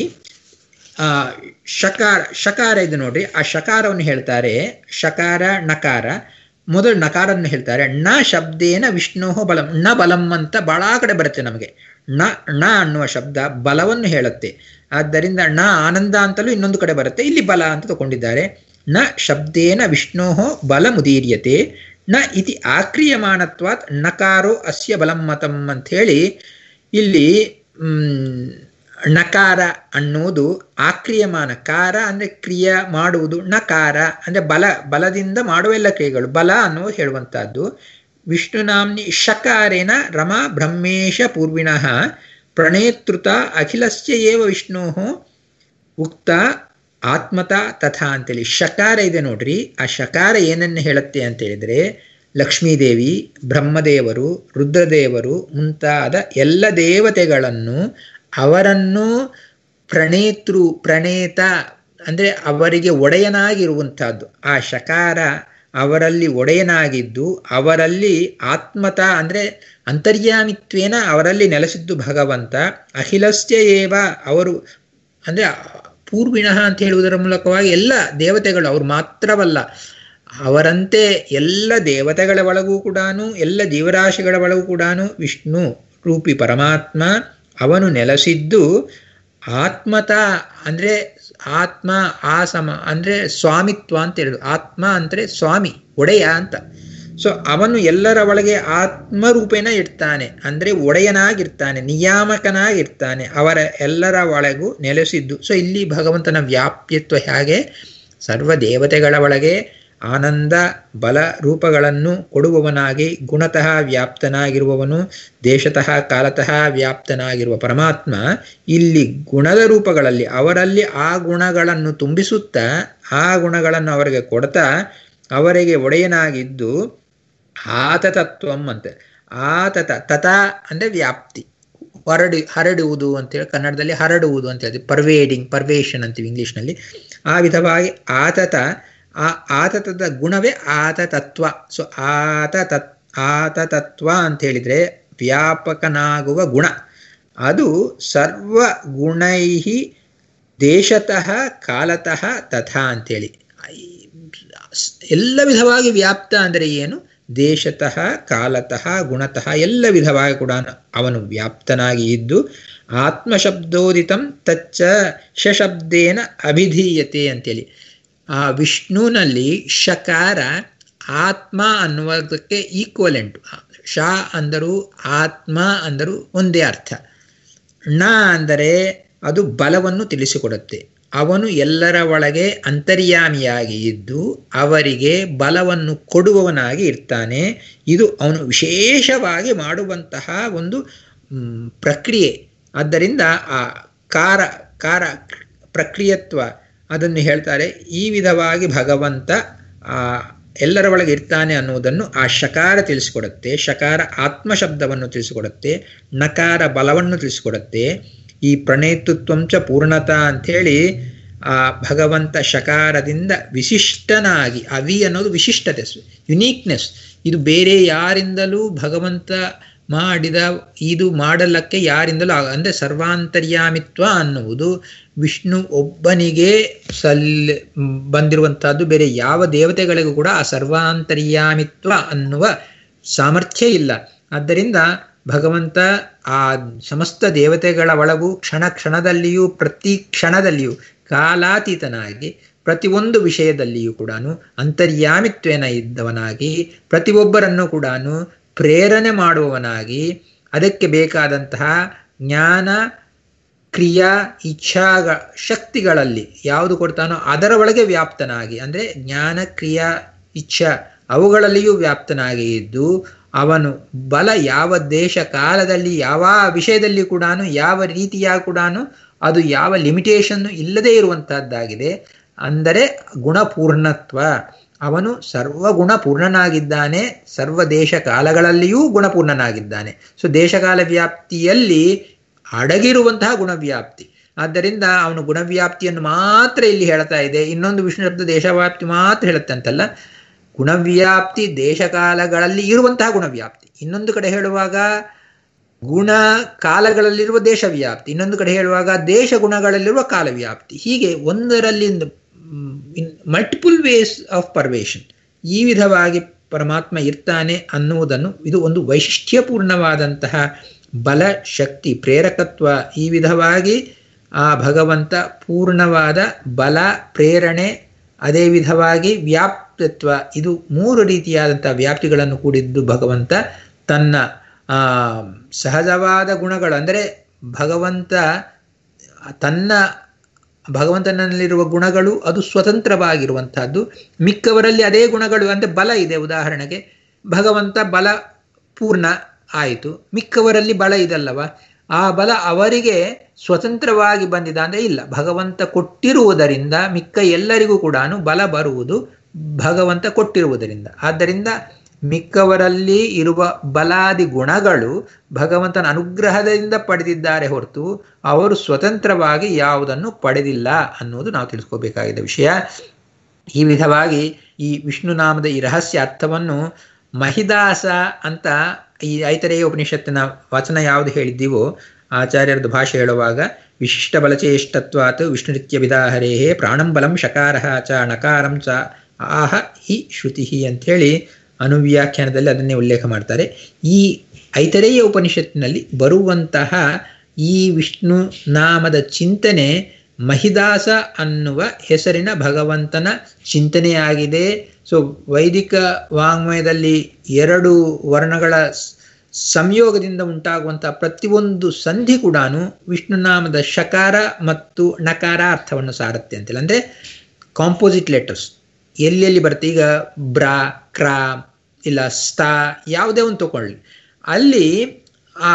ಶಕಾರ ಶಕಾರ ಇದೆ ನೋಡ್ರಿ. ಆ ಶಕಾರವನ್ನು ಹೇಳ್ತಾರೆ. ಶಕಾರ ನಕಾರ ಮೊದಲು ನಕಾರನ್ನು ಹೇಳ್ತಾರೆ. ಣ ಶಬ್ದೇನ ವಿಷ್ಣು ಬಲಂ, ಣ ಬಲಂ ಅಂತ ಬಹಳ ಕಡೆ ಬರುತ್ತೆ ನಮಗೆ. ಣ ಣ ಅನ್ನುವ ಶಬ್ದ ಬಲವನ್ನು ಹೇಳುತ್ತೆ. ಆದ್ದರಿಂದ ಣ ಆನಂದ ಅಂತಲೂ ಇನ್ನೊಂದು ಕಡೆ ಬರುತ್ತೆ. ಇಲ್ಲಿ ಬಲ ಅಂತ ತಗೊಂಡಿದ್ದಾರೆ. ನ ಶಬ್ದೇನ ವಿಷ್ಣೋ ಬಲಮುದೀರ್ಯತೆ ನ ಇತಿ ಆಕ್ರಿಯಮಾಣತ್ವಾತ್ ನಕಾರೋ ಅಸ್ಯ ಬಲಂ ಮತಂ ಅಂತ ಹೇಳಿ ಇಲ್ಲಿ ನಕಾರ ಅನ್ನುವುದು ಆಕ್ರಿಯಮಾನ. ಕಾರ ಅಂದರೆ ಕ್ರಿಯೆ ಮಾಡುವುದು, ನಕಾರ ಅಂದರೆ ಬಲ, ಬಲದಿಂದ ಮಾಡುವ ಎಲ್ಲ ಕ್ರಿಯೆಗಳು ಬಲ ಅನ್ನುವ ಹೇಳುವಂತಹದ್ದು. ವಿಷ್ಣುನಾಮ್ನಿ ಶಕಾರೇನ ರಮಾ ಬ್ರಹ್ಮೇಶ ಪೂರ್ವಿಣಃ ಪ್ರಣೇತೃತ ಅಖಿಲಸ್ಯ ಏವ ವಿಷ್ಣು ಉಕ್ತ ಆತ್ಮತಾ ತಥಾ ಅಂತೇಳಿ ಶಕಾರ ಇದೆ ನೋಡ್ರಿ. ಆ ಶಕಾರ ಏನನ್ನು ಹೇಳುತ್ತೆ ಅಂತ ಹೇಳಿದರೆ ಲಕ್ಷ್ಮೀದೇವಿ, ಬ್ರಹ್ಮದೇವರು, ರುದ್ರದೇವರು ಮುಂತಾದ ಎಲ್ಲ ದೇವತೆಗಳನ್ನು ಅವರನ್ನು ಪ್ರಣೇತೃ ಪ್ರಣೇತ ಅಂದರೆ ಅವರಿಗೆ ಒಡೆಯನಾಗಿರುವಂಥದ್ದು. ಆ ಶಕಾರ ಅವರಲ್ಲಿ ಒಡೆಯನಾಗಿದ್ದು ಅವರಲ್ಲಿ ಆತ್ಮತ ಅಂದರೆ ಅಂತರ್ಯಾಮಿತ್ವೇನ ಅವರಲ್ಲಿ ನೆಲೆಸಿದ್ದು ಭಗವಂತ. ಅಖಿಲಸ್ಯ ಏವ ಅವರು ಅಂದರೆ ಪೂರ್ವಿಣಃ ಅಂತ ಹೇಳುವುದರ ಮೂಲಕವಾಗಿ ಎಲ್ಲ ದೇವತೆಗಳು ಅವರು ಮಾತ್ರವಲ್ಲ, ಅವರಂತೆ ಎಲ್ಲ ದೇವತೆಗಳ ಒಳಗೂ ಕೂಡ ಎಲ್ಲ ಜೀವರಾಶಿಗಳ ಒಳಗೂ ಕೂಡ ವಿಷ್ಣು ರೂಪಿ ಪರಮಾತ್ಮ ಅವನು ನೆಲೆಸಿದ್ದು ಆತ್ಮತ ಅಂದರೆ ಆತ್ಮ ಆಸಮ ಅಂದರೆ ಸ್ವಾಮಿತ್ವ ಅಂತ ಹೇಳುದು. ಆತ್ಮ ಅಂದರೆ ಸ್ವಾಮಿ, ಒಡೆಯ ಅಂತ. ಸೊ ಅವನು ಎಲ್ಲರ ಒಳಗೆ ಆತ್ಮರೂಪೇಣ ಇರ್ತಾನೆ, ಅಂದರೆ ಒಡೆಯನಾಗಿರ್ತಾನೆ, ನಿಯಾಮಕನಾಗಿರ್ತಾನೆ, ಅವರ ಎಲ್ಲರ ಒಳಗೂ ನೆಲೆಸಿದ್ದು. ಸೊ ಇಲ್ಲಿ ಭಗವಂತನ ವ್ಯಾಪ್ಯತ್ವ ಹೇಗೆ ಸರ್ವ ದೇವತೆಗಳ ಒಳಗೆ ಆನಂದ ಬಲ ರೂಪಗಳನ್ನು ಕೊಡುವವನಾಗಿ ಗುಣತಃ ವ್ಯಾಪ್ತನಾಗಿರುವವನು, ದೇಶತಃ ಕಾಲತಃ ವ್ಯಾಪ್ತನಾಗಿರುವ ಪರಮಾತ್ಮ ಇಲ್ಲಿ ಗುಣದ ರೂಪಗಳಲ್ಲಿ ಅವರಲ್ಲಿ ಆ ಗುಣಗಳನ್ನು ತುಂಬಿಸುತ್ತಾ ಆ ಗುಣಗಳನ್ನು ಅವರಿಗೆ ಕೊಡ್ತಾ ಅವರಿಗೆ ಒಡೆಯನಾಗಿದ್ದು ಆತತತ್ವಂ ಅಂತ. ಆತತ ತತ ಅಂದರೆ ವ್ಯಾಪ್ತಿ, ಹರಡಿ ಹರಡುವುದು ಅಂತೇಳಿ ಕನ್ನಡದಲ್ಲಿ ಹರಡುವುದು ಅಂತ ಹೇಳ್ತೀವಿ. ಪರ್ವೇಡಿಂಗ್, ಪರ್ವೇಷನ್ ಅಂತೀವಿ ಇಂಗ್ಲೀಷ್ನಲ್ಲಿ. ಆ ವಿಧವಾಗಿ ಆತತ, ಆ ಆತತದ ಗುಣವೇ ಆತತತ್ವ. ಸೊ ಆತತತ್ ಆತತತ್ವ ಅಂತ ಹೇಳಿದರೆ ವ್ಯಾಪಕನಾಗುವ ಗುಣ. ಅದು ಸರ್ವ ಗುಣೈ ದೇಶತಃ ಕಾಲತಃ ತಥಾ ಅಂತೇಳಿ ಎಲ್ಲ ವಿಧವಾಗಿ ವ್ಯಾಪ್ತ ಅಂದರೆ ಏನು? ದೇಶತಃ ಕಾಲತಃ ಗುಣತಃ ಎಲ್ಲ ವಿಧವಾಗಿ ಕೂಡ ಅವನು ವ್ಯಾಪ್ತನಾಗಿ ಇದ್ದು ಆತ್ಮಶಬ್ದೋದಿತಂ ತಚ್ಚ ಶಬ್ದೇನ ಅಭಿಧೀಯತೆ ಅಂತೇಳಿ. ಆ ವಿಷ್ಣುನಲ್ಲಿ ಶಕಾರ ಆತ್ಮ ಅನ್ನುವುದಕ್ಕೆ ಈಕ್ವಲೆಂಟ್. ಶ ಅಂದರೂ ಆತ್ಮ ಅಂದರೂ ಒಂದೇ ಅರ್ಥ. ಣ ಅಂದರೆ ಅದು ಬಲವನ್ನು ತಿಳಿಸಿಕೊಡುತ್ತೆ. ಅವನು ಎಲ್ಲರ ಒಳಗೆ ಅಂತರ್ಯಾಮಿಯಾಗಿ ಇದ್ದು ಅವರಿಗೆ ಬಲವನ್ನು ಕೊಡುವವನಾಗಿ ಇರ್ತಾನೆ. ಇದು ಅವನು ವಿಶೇಷವಾಗಿ ಮಾಡುವಂತಹ ಒಂದು ಪ್ರಕ್ರಿಯೆ. ಆದ್ದರಿಂದ ಆ ಕಾರ ಕಾರ ಪ್ರಕ್ರಿಯತ್ವ ಅದನ್ನು ಹೇಳ್ತಾರೆ. ಈ ವಿಧವಾಗಿ ಭಗವಂತ ಆ ಎಲ್ಲರ ಒಳಗೆ ಇರ್ತಾನೆ ಅನ್ನುವುದನ್ನು ಆ ಶಕಾರ ತಿಳಿಸಿಕೊಡುತ್ತೆ. ಶಕಾರ ಆತ್ಮಶಬ್ದವನ್ನು ತಿಳಿಸಿಕೊಡುತ್ತೆ, ನಕಾರ ಬಲವನ್ನು ತಿಳಿಸಿಕೊಡುತ್ತೆ. ಈ ಪ್ರಣೇತೃತ್ವಂಚ ಪೂರ್ಣತಾ ಅಂಥೇಳಿ ಆ ಭಗವಂತ ಶಕಾರದಿಂದ ವಿಶಿಷ್ಟನಾಗಿ, ಅವಿ ಅನ್ನೋದು ವಿಶಿಷ್ಟತೆ, ಯುನೀಕ್ನೆಸ್. ಇದು ಬೇರೆ ಯಾರಿಂದಲೂ ಭಗವಂತ ಮಾಡಿದ ಇದು ಮಾಡಲಕ್ಕೆ ಯಾರಿಂದಲೂ ಆಗ ಅಂದರೆ ಸರ್ವಾಂತರ್ಯಾಮಿತ್ವ ಅನ್ನುವುದು ವಿಷ್ಣು ಒಬ್ಬನಿಗೆ ಸಲ್ ಬಂದಿರುವಂತಹದ್ದು. ಬೇರೆ ಯಾವ ದೇವತೆಗಳಿಗೂ ಕೂಡ ಆ ಸರ್ವಾಂತರ್ಯಾಮಿತ್ವ ಅನ್ನುವ ಸಾಮರ್ಥ್ಯ ಇಲ್ಲ. ಆದ್ದರಿಂದ ಭಗವಂತ ಆ ಸಮಸ್ತ ದೇವತೆಗಳ ಒಳಗೂ ಕ್ಷಣ ಕ್ಷಣದಲ್ಲಿಯೂ ಪ್ರತಿ ಕ್ಷಣದಲ್ಲಿಯೂ ಕಾಲಾತೀತನಾಗಿ ಪ್ರತಿಯೊಂದು ವಿಷಯದಲ್ಲಿಯೂ ಕೂಡ ಅಂತರ್ಯಾಮಿತ್ವೇನ ಇದ್ದವನಾಗಿ ಪ್ರತಿಯೊಬ್ಬರನ್ನು ಕೂಡ ಪ್ರೇರಣೆ ಮಾಡುವವನಾಗಿ ಅದಕ್ಕೆ ಬೇಕಾದಂತಹ ಜ್ಞಾನ ಕ್ರಿಯಾ ಇಚ್ಛಾ ಶಕ್ತಿಗಳಲ್ಲಿ ಯಾವುದು ಕೊಡ್ತಾನೋ ಅದರ ಒಳಗೆ ವ್ಯಾಪ್ತನಾಗಿ, ಅಂದರೆ ಜ್ಞಾನ ಕ್ರಿಯಾ ಇಚ್ಛಾ ಅವುಗಳಲ್ಲಿಯೂ ವ್ಯಾಪ್ತನಾಗಿ ಇದ್ದು ಅವನು ಬಲ ಯಾವ ದೇಶ ಕಾಲದಲ್ಲಿ ಯಾವ ವಿಷಯದಲ್ಲಿ ಕೂಡ ಯಾವ ರೀತಿಯ ಕೂಡ ಅದು ಯಾವ ಲಿಮಿಟೇಷನ್ ಇಲ್ಲದೇ ಇರುವಂತಹದ್ದಾಗಿದೆ. ಅಂದರೆ ಗುಣಪೂರ್ಣತ್ವ, ಅವನು ಸರ್ವಗುಣ ಪೂರ್ಣನಾಗಿದ್ದಾನೆ, ಸರ್ವ ದೇಶ ಕಾಲಗಳಲ್ಲಿಯೂ ಗುಣಪೂರ್ಣನಾಗಿದ್ದಾನೆ. ಸೊ ದೇಶಕಾಲ ವ್ಯಾಪ್ತಿಯಲ್ಲಿ ಅಡಗಿರುವಂತಹ ಗುಣವ್ಯಾಪ್ತಿ. ಆದ್ದರಿಂದ ಅವನು ಗುಣವ್ಯಾಪ್ತಿಯನ್ನು ಮಾತ್ರ ಇಲ್ಲಿ ಹೇಳ್ತಾ ಇದೆ. ಇನ್ನೊಂದು ವಿಷ್ಣು ಶಬ್ದ ದೇಶವ್ಯಾಪ್ತಿ ಮಾತ್ರ ಹೇಳುತ್ತೆ ಅಂತಲ್ಲ, ಗುಣವ್ಯಾಪ್ತಿ ದೇಶಕಾಲಗಳಲ್ಲಿ ಇರುವಂತಹ ಗುಣವ್ಯಾಪ್ತಿ. ಇನ್ನೊಂದು ಕಡೆ ಹೇಳುವಾಗ ಗುಣ ಕಾಲಗಳಲ್ಲಿರುವ ದೇಶವ್ಯಾಪ್ತಿ, ಇನ್ನೊಂದು ಕಡೆ ಹೇಳುವಾಗ ದೇಶ ಗುಣಗಳಲ್ಲಿರುವ ಕಾಲವ್ಯಾಪ್ತಿ. ಹೀಗೆ ಒಂದರಲ್ಲಿ ಮಲ್ಟಿಪಲ್ ವೇಸ್ ಆಫ್ ಪರ್ವೇಷನ್ ಈ ವಿಧವಾಗಿ ಪರಮಾತ್ಮ ಇರ್ತಾನೆ ಅನ್ನುವುದನ್ನು, ಇದು ಒಂದು ವೈಶಿಷ್ಟ್ಯಪೂರ್ಣವಾದಂತಹ ಬಲ ಶಕ್ತಿ ಪ್ರೇರಕತ್ವ. ಈ ವಿಧವಾಗಿ ಆ ಭಗವಂತ ಪೂರ್ಣವಾದ ಬಲ ಪ್ರೇರಣೆ, ಅದೇ ವಿಧವಾಗಿ ವ್ಯಾಪ್ತತ್ವ, ಇದು ಮೂರು ರೀತಿಯಾದಂತಹ ವ್ಯಾಪ್ತಿಗಳನ್ನು ಕೂಡಿದ್ದು ಭಗವಂತ ತನ್ನ ಆ ಸಹಜವಾದ ಗುಣಗಳು. ಅಂದರೆ ಭಗವಂತ ತನ್ನ ಭಗವಂತನಲ್ಲಿರುವ ಗುಣಗಳು ಅದು ಸ್ವತಂತ್ರವಾಗಿರುವಂತಹದ್ದು. ಮಿಕ್ಕವರಲ್ಲಿ ಅದೇ ಗುಣಗಳು, ಅಂದರೆ ಬಲ ಇದೆ. ಉದಾಹರಣೆಗೆ ಭಗವಂತ ಬಲ ಪೂರ್ಣ ಆಯಿತು, ಮಿಕ್ಕವರಲ್ಲಿ ಬಲ ಇದಲ್ಲವ, ಆ ಬಲ ಅವರಿಗೆ ಸ್ವತಂತ್ರವಾಗಿ ಬಂದಿದ ಅಂದರೆ ಇಲ್ಲ, ಭಗವಂತ ಕೊಟ್ಟಿರುವುದರಿಂದ ಮಿಕ್ಕ ಎಲ್ಲರಿಗೂ ಕೂಡ ಬಲ ಬರುವುದು ಭಗವಂತ ಕೊಟ್ಟಿರುವುದರಿಂದ. ಆದ್ದರಿಂದ ಮಿಕ್ಕವರಲ್ಲಿ ಇರುವ ಬಲಾದಿ ಗುಣಗಳು ಭಗವಂತನ ಅನುಗ್ರಹದಿಂದ ಪಡೆದಿದ್ದಾರೆ ಹೊರತು ಅವರು ಸ್ವತಂತ್ರವಾಗಿ ಯಾವುದನ್ನು ಪಡೆದಿಲ್ಲ ಅನ್ನೋದು ನಾವು ತಿಳಿಸ್ಕೋಬೇಕಾಗಿದ್ದ ವಿಷಯ. ಈ ವಿಧವಾಗಿ ಈ ವಿಷ್ಣು ನಾಮದ ಈ ರಹಸ್ಯ ಅರ್ಥವನ್ನು ಮಹಿದಾಸ ಅಂತ ಈ ಐತರೇಯ ಉಪನಿಷತ್ತಿನ ವಚನ ಯಾವುದು ಹೇಳಿದ್ದೀವೋ ಆಚಾರ್ಯರದು ಭಾಷೆ ಹೇಳುವಾಗ, ವಿಶಿಷ್ಟ ಬಲಚೇಷ್ಟತ್ವಾತ್ ವಿಷ್ಣುನಿತ್ಯ ವಿದಾಹರೇಹೇ ಪ್ರಾಣಂ ಬಲಂ ಶಕಾರಃ ಚ ನಕಾರಂ ಚ ಆಹ ಹಿ ಶ್ರುತಿ ಅಂಥೇಳಿ ಅನುವ್ಯಾಖ್ಯಾನದಲ್ಲಿ ಅದನ್ನೇ ಉಲ್ಲೇಖ ಮಾಡ್ತಾರೆ. ಈ ಐತರೇಯ ಉಪನಿಷತ್ತಿನಲ್ಲಿ ಬರುವಂತಹ ಈ ವಿಷ್ಣು ನಾಮದ ಚಿಂತನೆ ಮಹಿದಾಸ ಅನ್ನುವ ಹೆಸರಿನ ಭಗವಂತನ ಚಿಂತನೆಯಾಗಿದೆ. ಸೊ ವೈದಿಕ ವಾಂಗ್ಮಯದಲ್ಲಿ ಎರಡು ವರ್ಣಗಳ ಸಂಯೋಗದಿಂದ ಉಂಟಾಗುವಂತಹ ಪ್ರತಿಯೊಂದು ಸಂಧಿ ಕೂಡ ವಿಷ್ಣುನಾಮದ ಶಕಾರ ಮತ್ತು ನಕಾರ ಅರ್ಥವನ್ನು ಸಾರುತ್ತೆ ಅಂತಿಲ್ಲ. ಅಂದರೆ ಕಾಂಪೋಸಿಟ್ ಲೆಟರ್ಸ್ ಎಲ್ಲೆಲ್ಲಿ ಬರುತ್ತೆ, ಈಗ ಬ್ರಾ ಕ್ರಾ ಇಲ್ಲ ಸ್ತಾ ಯಾವುದೇ ಒಂದು ತಗೊಳ್ಳಿ, ಅಲ್ಲಿ ಆ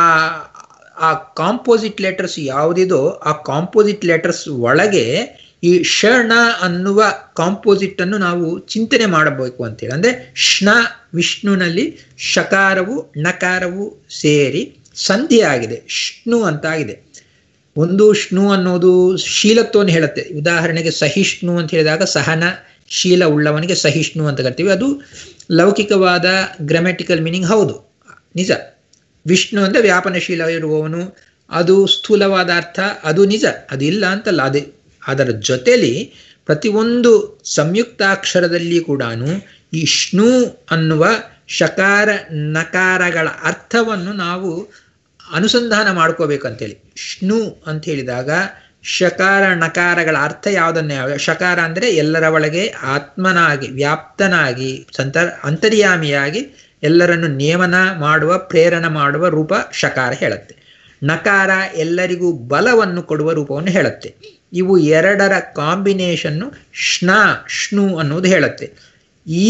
ಆ ಕಾಂಪೋಸಿಟ್ ಲೆಟರ್ಸ್ ಯಾವುದಿದೋ ಆ ಕಾಂಪೋಸಿಟ್ ಲೆಟರ್ಸ್ ಒಳಗೆ ಈ ಷಣ ಅನ್ನುವ ಕಾಂಪೋಸಿಟ್ ಅನ್ನು ನಾವು ಚಿಂತನೆ ಮಾಡಬೇಕು ಅಂತೇಳಿ. ಅಂದರೆ ಷ್ಣ ವಿಷ್ಣುನಲ್ಲಿ ಶಕಾರವು ನಕಾರವು ಸೇರಿ ಸಂಧಿ ಆಗಿದೆ, ಷ್ಣು ಅಂತಾಗಿದೆ. ಒಂದು ಷ್ಣು ಅನ್ನೋದು ಶೀಲತ್ವವನ್ನು ಹೇಳುತ್ತೆ. ಉದಾಹರಣೆಗೆ ಸಹಿಷ್ಣು ಅಂತ ಹೇಳಿದಾಗ ಸಹನ ಶೀಲ ಉಳ್ಳವನಿಗೆ ಸಹಿಷ್ಣು ಅಂತ ಕರಿತೀವಿ. ಅದು ಲೌಕಿಕವಾದ ಗ್ರಾಮ್ಯಾಟಿಕಲ್ ಮೀನಿಂಗ್ ಹೌದು, ನಿಜ. ವಿಷ್ಣು ಅಂದರೆ ವ್ಯಾಪನಶೀಲ ಇರುವವನು, ಅದು ಸ್ಥೂಲವಾದ ಅರ್ಥ, ಅದು ನಿಜ, ಅದು ಇಲ್ಲ ಅಂತಲ್ಲ. ಅದೇ ಅದರ ಜೊತೆಲಿ ಪ್ರತಿಯೊಂದು ಸಂಯುಕ್ತಾಕ್ಷರದಲ್ಲಿ ಕೂಡ ಈ ಷ್ಣು ಅನ್ನುವ ಶಕಾರ ನಕಾರಗಳ ಅರ್ಥವನ್ನು ನಾವು ಅನುಸಂಧಾನ ಮಾಡ್ಕೋಬೇಕಂತೇಳಿ. ಷ್ಣು ಅಂತ ಹೇಳಿದಾಗ ಶಕಾರ ನಕಾರಗಳ ಅರ್ಥ ಯಾವುದನ್ನ ಯಾವ ಶಕಾರ ಅಂದರೆ ಎಲ್ಲರ ಒಳಗೆ ಆತ್ಮನಾಗಿ ವ್ಯಾಪ್ತನಾಗಿ ಸಂತ ಅಂತರ್ಯಾಮಿಯಾಗಿ ಎಲ್ಲರನ್ನು ನೇಮನ ಮಾಡುವ ಪ್ರೇರಣೆ ಮಾಡುವ ರೂಪ ಶಕಾರ ಹೇಳುತ್ತೆ. ನಕಾರ ಎಲ್ಲರಿಗೂ ಬಲವನ್ನು ಕೊಡುವ ರೂಪವನ್ನು ಹೇಳುತ್ತೆ. ಇವು ಎರಡರ ಕಾಂಬಿನೇಷನ್ನು ಷ್ಣ ಷ್ಣು ಅನ್ನೋದು ಹೇಳುತ್ತೆ. ಈ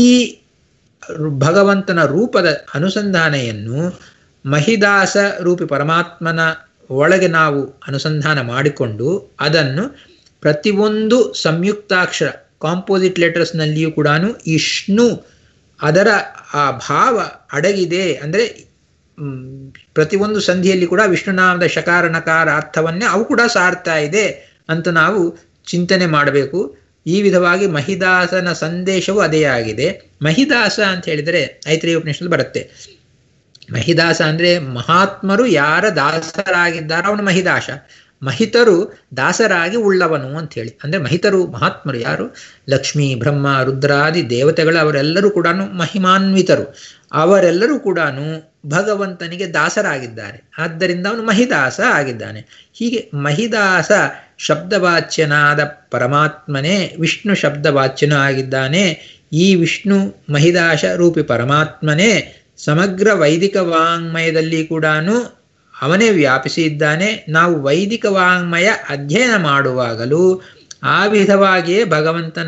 ಭಗವಂತನ ರೂಪದ ಅನುಸಂಧಾನೆಯನ್ನು ಮಹಿದಾಸ ರೂಪಿ ಪರಮಾತ್ಮನ ಒಳಗೆ ನಾವು ಅನುಸಂಧಾನ ಮಾಡಿಕೊಂಡು ಅದನ್ನು ಪ್ರತಿಯೊಂದು ಸಂಯುಕ್ತಾಕ್ಷರ ಕಾಂಪೋಸಿಟ್ ಲೆಟರ್ಸ್ನಲ್ಲಿಯೂ ಕೂಡ ಈ ಷ್ಣು ಅದರ ಆ ಭಾವ ಅಡಗಿದೆ. ಅಂದರೆ ಪ್ರತಿಯೊಂದು ಸಂಧಿಯಲ್ಲಿ ಕೂಡ ವಿಷ್ಣುನಾಮದ ಶಕಾರ ನಕಾರ ಅರ್ಥವನ್ನೇ ಅವು ಕೂಡ ಸಾರ್ತಾ ಇದೆ ಅಂತ ನಾವು ಚಿಂತನೆ ಮಾಡಬೇಕು. ಈ ವಿಧವಾಗಿ ಮಹಿದಾಸನ ಸಂದೇಶವು ಅದೇ ಆಗಿದೆ. ಮಹಿದಾಸ ಅಂತ ಹೇಳಿದರೆ ಐತರೇಯ ಉಪನಿಷತ್ತು ಬರುತ್ತೆ. ಮಹಿದಾಸ ಅಂದರೆ ಮಹಾತ್ಮರು ಯಾರ ದಾಸರಾಗಿದ್ದಾರೋ ಅವನು ಮಹಿದಾಸ. ಮಹಿತರು ದಾಸರಾಗಿ ಉಳ್ಳವನು ಅಂಥೇಳಿ. ಅಂದರೆ ಮಹಿತರು ಮಹಾತ್ಮರು ಯಾರು? ಲಕ್ಷ್ಮೀ, ಬ್ರಹ್ಮ, ರುದ್ರಾದಿ ದೇವತೆಗಳು ಅವರೆಲ್ಲರೂ ಕೂಡ ಮಹಿಮಾನ್ವಿತರು. ಅವರೆಲ್ಲರೂ ಕೂಡ ಭಗವಂತನಿಗೆ ದಾಸರಾಗಿದ್ದಾರೆ. ಆದ್ದರಿಂದ ಅವನು ಮಹಿದಾಸ ಆಗಿದ್ದಾನೆ. ಹೀಗೆ ಮಹಿದಾಸ ಶಬ್ದವಾಚ್ಯನಾದ ಪರಮಾತ್ಮನೇ ವಿಷ್ಣು ಶಬ್ದವಾಚ್ಯನೂ ಆಗಿದ್ದಾನೆ. ಈ ವಿಷ್ಣು ಮಹಿದಾಸ ರೂಪಿ ಪರಮಾತ್ಮನೇ ಸಮಗ್ರ ವೈದಿಕ ವಾಂಗ್ಮಯದಲ್ಲಿ ಕೂಡ ಅವನೇ ವ್ಯಾಪಿಸಿ ಇದ್ದಾನೆ. ನಾವು ವೈದಿಕ ವಾಂಗ್ಮಯ ಅಧ್ಯಯನ ಮಾಡುವಾಗಲೂ ಆ ವಿಧವಾಗಿಯೇ ಭಗವಂತನ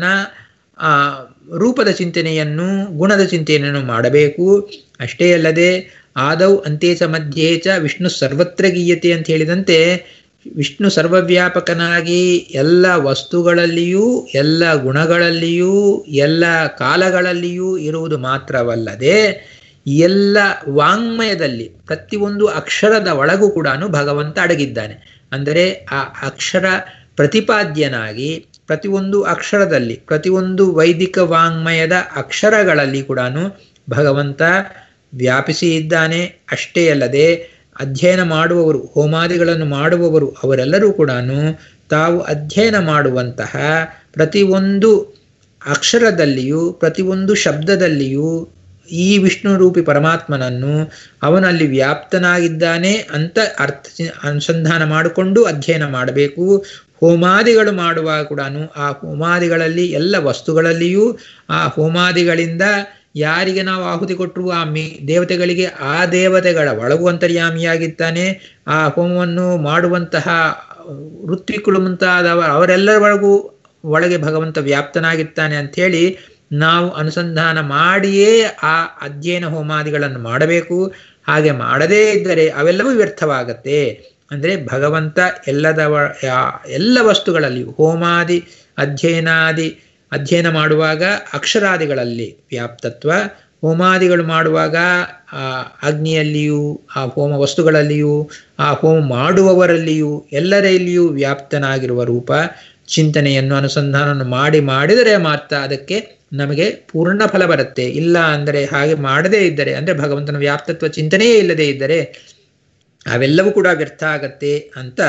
ರೂಪದ ಚಿಂತನೆಯನ್ನು, ಗುಣದ ಚಿಂತನೆಯನ್ನು ಮಾಡಬೇಕು. ಅಷ್ಟೇ ಅಲ್ಲದೆ ಆದೌ ಅಂತೆ ಚ ಮಧ್ಯೆ ಚ ವಿಷ್ಣು ಸರ್ವತ್ರ ಗೀಯತೆ ಅಂತ ಹೇಳಿದಂತೆ ವಿಷ್ಣು ಸರ್ವವ್ಯಾಪಕನಾಗಿ ಎಲ್ಲ ವಸ್ತುಗಳಲ್ಲಿಯೂ ಎಲ್ಲ ಗುಣಗಳಲ್ಲಿಯೂ ಎಲ್ಲ ಕಾಲಗಳಲ್ಲಿಯೂ ಇರುವುದು ಮಾತ್ರವಲ್ಲದೆ ಎಲ್ಲ ವಾಂಗ್ಮಯದಲ್ಲಿ ಪ್ರತಿಯೊಂದು ಅಕ್ಷರದ ಒಳಗೂ ಕೂಡ ಭಗವಂತ ಅಡಗಿದ್ದಾನೆ. ಅಂದರೆ ಆ ಅಕ್ಷರ ಪ್ರತಿಪಾದ್ಯನಾಗಿ ಪ್ರತಿಯೊಂದು ಅಕ್ಷರದಲ್ಲಿ ಪ್ರತಿಯೊಂದು ವೈದಿಕ ವಾಂಗ್ಮಯದ ಅಕ್ಷರಗಳಲ್ಲಿ ಕೂಡ ಭಗವಂತ ವ್ಯಾಪಿಸಿ ಇದ್ದಾನೆ. ಅಷ್ಟೇ ಅಲ್ಲದೆ ಅಧ್ಯಯನ ಮಾಡುವವರು, ಹೋಮಾದಿಗಳನ್ನು ಮಾಡುವವರು ಅವರೆಲ್ಲರೂ ಕೂಡ ತಾವು ಅಧ್ಯಯನ ಮಾಡುವಂತಹ ಪ್ರತಿಯೊಂದು ಅಕ್ಷರದಲ್ಲಿಯೂ ಪ್ರತಿಯೊಂದು ಶಬ್ದದಲ್ಲಿಯೂ ಈ ವಿಷ್ಣು ರೂಪಿ ಪರಮಾತ್ಮನನ್ನು ಅವನಲ್ಲಿ ವ್ಯಾಪ್ತನಾಗಿದ್ದಾನೆ ಅಂತ ಅರ್ಥ ಅನುಸಂಧಾನ ಮಾಡಿಕೊಂಡು ಅಧ್ಯಯನ ಮಾಡಬೇಕು. ಹೋಮಾದಿಗಳು ಮಾಡುವಾಗ ಕೂಡ ಆ ಹೋಮಾದಿಗಳಲ್ಲಿ ಎಲ್ಲ ವಸ್ತುಗಳಲ್ಲಿಯೂ ಆ ಹೋಮಾದಿಗಳಿಂದ ಯಾರಿಗೆ ನಾವು ಆಹುತಿ ಕೊಟ್ಟರು ಆ ಮಿ ದೇವತೆಗಳಿಗೆ ಆ ದೇವತೆಗಳ ಒಳಗೂ ಅಂತರ್ಯಾಮಿಯಾಗಿದ್ದಾನೆ. ಆ ಹೋಮವನ್ನು ಮಾಡುವಂತಹ ಋತ್ವಿಕುಳು ಮುಂತಾದವ ಅವರೆಲ್ಲರ ಒಳಗೂ ಒಳಗೆ ಭಗವಂತ ವ್ಯಾಪ್ತನಾಗಿದ್ದಾನೆ ಅಂಥೇಳಿ ನಾವು ಅನುಸಂಧಾನ ಮಾಡಿಯೇ ಆ ಅಧ್ಯಯನ ಹೋಮಾದಿಗಳನ್ನು ಮಾಡಬೇಕು. ಹಾಗೆ ಮಾಡದೇ ಇದ್ದರೆ ಅವೆಲ್ಲವೂ ವ್ಯರ್ಥವಾಗತ್ತೆ. ಅಂದರೆ ಭಗವಂತ ಎಲ್ಲದ ಎಲ್ಲ ವಸ್ತುಗಳಲ್ಲಿಯೂ ಹೋಮಾದಿ ಅಧ್ಯಯನಾದಿ ಅಧ್ಯಯನ ಮಾಡುವಾಗ ಅಕ್ಷರಾದಿಗಳಲ್ಲಿ ವ್ಯಾಪ್ತತ್ವ, ಹೋಮಾದಿಗಳು ಮಾಡುವಾಗ ಆ ಅಗ್ನಿಯಲ್ಲಿಯೂ ಆ ಹೋಮ ವಸ್ತುಗಳಲ್ಲಿಯೂ ಆ ಹೋಮ ಮಾಡುವವರಲ್ಲಿಯೂ ಎಲ್ಲರಲ್ಲಿಯೂ ವ್ಯಾಪ್ತನಾಗಿರುವ ರೂಪ ಚಿಂತನೆಯನ್ನು ಅನುಸಂಧಾನವನ್ನು ಮಾಡಿ ಮಾಡಿದರೆ ಮಾತ್ರ ಅದಕ್ಕೆ ನಮಗೆ ಪೂರ್ಣ ಫಲ ಬರುತ್ತೆ. ಇಲ್ಲ ಅಂದರೆ ಹಾಗೆ ಮಾಡದೇ ಇದ್ದರೆ ಅಂದರೆ ಭಗವಂತನ ವ್ಯಾಪ್ತತ್ವ ಚಿಂತನೆಯೇ ಇಲ್ಲದೇ ಇದ್ದರೆ ಅವೆಲ್ಲವೂ ಕೂಡ ವ್ಯರ್ಥ ಆಗತ್ತೆ ಅಂತ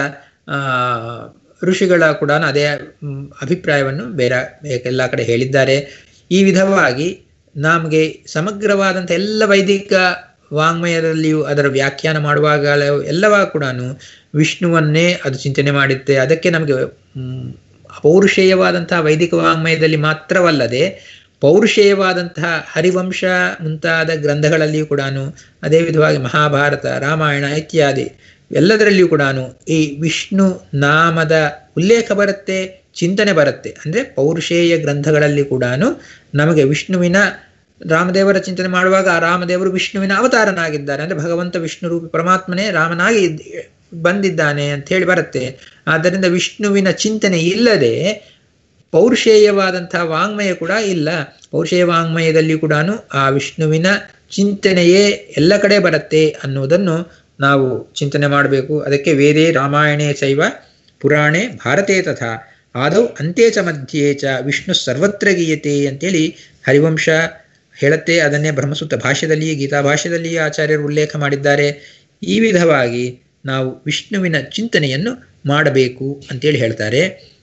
ಋಷಿಗಳ ಕೂಡ ಅದೇ ಅಭಿಪ್ರಾಯವನ್ನು ಬೇರೆ ಎಲ್ಲ ಕಡೆ ಹೇಳಿದ್ದಾರೆ. ಈ ವಿಧವಾಗಿ ನಮಗೆ ಸಮಗ್ರವಾದಂಥ ಎಲ್ಲ ವೈದಿಕ ವಾಂಗ್ಮಯದಲ್ಲಿಯೂ ಅದರ ವ್ಯಾಖ್ಯಾನ ಮಾಡುವಾಗ ಎಲ್ಲವ ಕೂಡ ವಿಷ್ಣುವನ್ನೇ ಅದು ಚಿಂತನೆ ಮಾಡುತ್ತೆ. ಅದಕ್ಕೆ ನಮಗೆ ಪೌರುಷೇಯವಾದಂತಹ ವೈದಿಕ ವಾಂಗ್ಮಯದಲ್ಲಿ ಮಾತ್ರವಲ್ಲದೆ ಪೌರುಷೇಯವಾದಂತಹ ಹರಿವಂಶ ಮುಂತಾದ ಗ್ರಂಥಗಳಲ್ಲಿಯೂ ಕೂಡ ಅದೇ ವಿಧವಾಗಿ ಮಹಾಭಾರತ, ರಾಮಾಯಣ ಇತ್ಯಾದಿ ಎಲ್ಲದರಲ್ಲಿಯೂ ಕೂಡ ಈ ವಿಷ್ಣು ನಾಮದ ಉಲ್ಲೇಖ ಬರುತ್ತೆ, ಚಿಂತನೆ ಬರುತ್ತೆ. ಅಂದರೆ ಪೌರುಷೇಯ ಗ್ರಂಥಗಳಲ್ಲಿ ಕೂಡ ನಮಗೆ ವಿಷ್ಣುವಿನ ರಾಮದೇವರ ಚಿಂತನೆ ಮಾಡುವಾಗ ಆ ರಾಮದೇವರು ವಿಷ್ಣುವಿನ ಅವತಾರನಾಗಿದ್ದಾರೆ. ಅಂದರೆ ಭಗವಂತ ವಿಷ್ಣು ರೂಪಿ ಪರಮಾತ್ಮನೇ ರಾಮನಾಗಿ ಬಂದಿದ್ದಾನೆ ಅಂತ ಹೇಳಿ ಬರುತ್ತೆ. ಆದ್ದರಿಂದ ವಿಷ್ಣುವಿನ ಚಿಂತನೆ ಇಲ್ಲದೆ ಪೌರುಷೇಯವಾದಂತಹ ವಾಂಗ್ಮಯ ಕೂಡ ಇಲ್ಲ. ಪೌರುಷೇಯ ವಾಂಗ್ಮಯದಲ್ಲಿ ಕೂಡ ಆ ವಿಷ್ಣುವಿನ ಚಿಂತನೆಯೇ ಎಲ್ಲ ಕಡೆ ಬರುತ್ತೆ ಅನ್ನುವುದನ್ನು ನಾವು ಚಿಂತನೆ ಮಾಡಬೇಕು. ಅದಕ್ಕೆ ವೇದೇ ರಾಮಾಯಣೇ ಚೈವ ಪುರಾಣೇ ಭಾರತೇ ತಥಾ ಆದೌ ಅಂತೆ ಚ ಮಧ್ಯೆ ಚ ವಿಷ್ಣು ಸರ್ವತ್ರ ಗೀಯತೆ ಅಂತೇಳಿ ಹರಿವಂಶ ಹೇಳುತ್ತೆ. ಅದನ್ನೇ ಬ್ರಹ್ಮಸೂತ್ರ ಭಾಷ್ಯದಲ್ಲಿ ಗೀತಾ ಭಾಷ್ಯದಲ್ಲಿ ಆಚಾರ್ಯರು ಉಲ್ಲೇಖ ಮಾಡಿದ್ದಾರೆ. ಈ ವಿಧವಾಗಿ ನಾವು ವಿಷ್ಣುವಿನ ಚಿಂತನೆಯನ್ನು ಮಾಡಬೇಕು ಅಂತೇಳಿ ಹೇಳ್ತಾರೆ.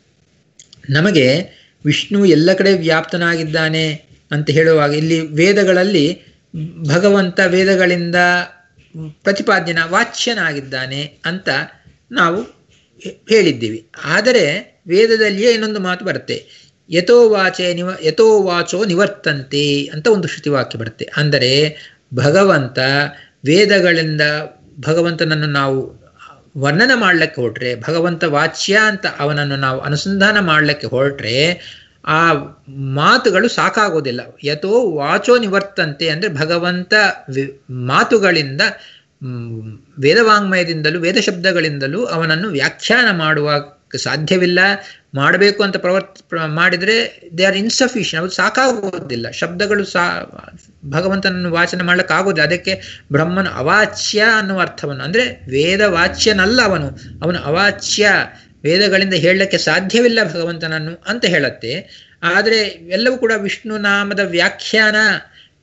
ನಮಗೆ ವಿಷ್ಣು ಎಲ್ಲ ಕಡೆ ವ್ಯಾಪ್ತನಾಗಿದ್ದಾನೆ ಅಂತ ಹೇಳುವಾಗ ಇಲ್ಲಿ ವೇದಗಳಲ್ಲಿ ಭಗವಂತ ವೇದಗಳಿಂದ ಪ್ರತಿಪಾದ್ಯನ ವಾಚ್ಯನಾಗಿದ್ದಾನೆ ಅಂತ ನಾವು ಹೇಳಿದ್ದೀವಿ. ಆದರೆ ವೇದದಲ್ಲಿಯೇ ಇನ್ನೊಂದು ಮಾತು ಬರುತ್ತೆ, ಯಥೋ ವಾಚೆ ನಿವ ಯಥೋ ವಾಚೋ ನಿವರ್ತಂತೆ ಅಂತ ಒಂದು ಶ್ರುತಿವಾಕ್ಯ ಬರುತ್ತೆ. ಅಂದರೆ ಭಗವಂತ ವೇದಗಳಿಂದ ಭಗವಂತನನ್ನು ನಾವು ವರ್ಣನೆ ಮಾಡಲಿಕ್ಕೆ ಹೊರಟ್ರೆ, ಭಗವಂತ ವಾಚ್ಯ ಅಂತ ಅವನನ್ನು ನಾವು ಅನುಸಂಧಾನ ಮಾಡಲಿಕ್ಕೆ ಹೊರಟ್ರೆ ಆ ಮಾತುಗಳು ಸಾಕಾಗೋದಿಲ್ಲ. ಯಥೋ ವಾಚೋ ನಿವರ್ತಂತೆ ಅಂದರೆ ಭಗವಂತ ಮಾತುಗಳಿಂದ ವೇದವಾಂಗ್ಮಯದಿಂದಲೂ ವೇದ ಶಬ್ದಗಳಿಂದಲೂ ಅವನನ್ನು ವ್ಯಾಖ್ಯಾನ ಮಾಡುವ ಸಾಧ್ಯವಿಲ್ಲ. ಮಾಡಬೇಕು ಅಂತ ಪ್ರವರ್ತ ಮಾಡಿದರೆ ದೇ ಆರ್ ಇನ್ಸಫಿಷಿಯಂಟ್, ಅದು ಸಾಕಾಗೋದಿಲ್ಲ. ಶಬ್ದಗಳು ಸಾ ಭಗವಂತನನ್ನು ವಾಚನ ಮಾಡ್ಲಿಕ್ಕಾಗೋದಿಲ್ಲ. ಅದಕ್ಕೆ ಬ್ರಹ್ಮನ ಅವಾಚ್ಯ ಅನ್ನುವ ಅರ್ಥವನ್ನು, ಅಂದರೆ ವೇದ ವಾಚ್ಯನಲ್ಲ ಅವನು, ಅವನು ಅವಾಚ್ಯ, ವೇದಗಳಿಂದ ಹೇಳಲಿಕ್ಕೆ ಸಾಧ್ಯವಿಲ್ಲ ಭಗವಂತನನ್ನು ಅಂತ ಹೇಳುತ್ತೆ. ಆದರೆ ಎಲ್ಲವೂ ಕೂಡ ವಿಷ್ಣು ನಾಮದ ವ್ಯಾಖ್ಯಾನ,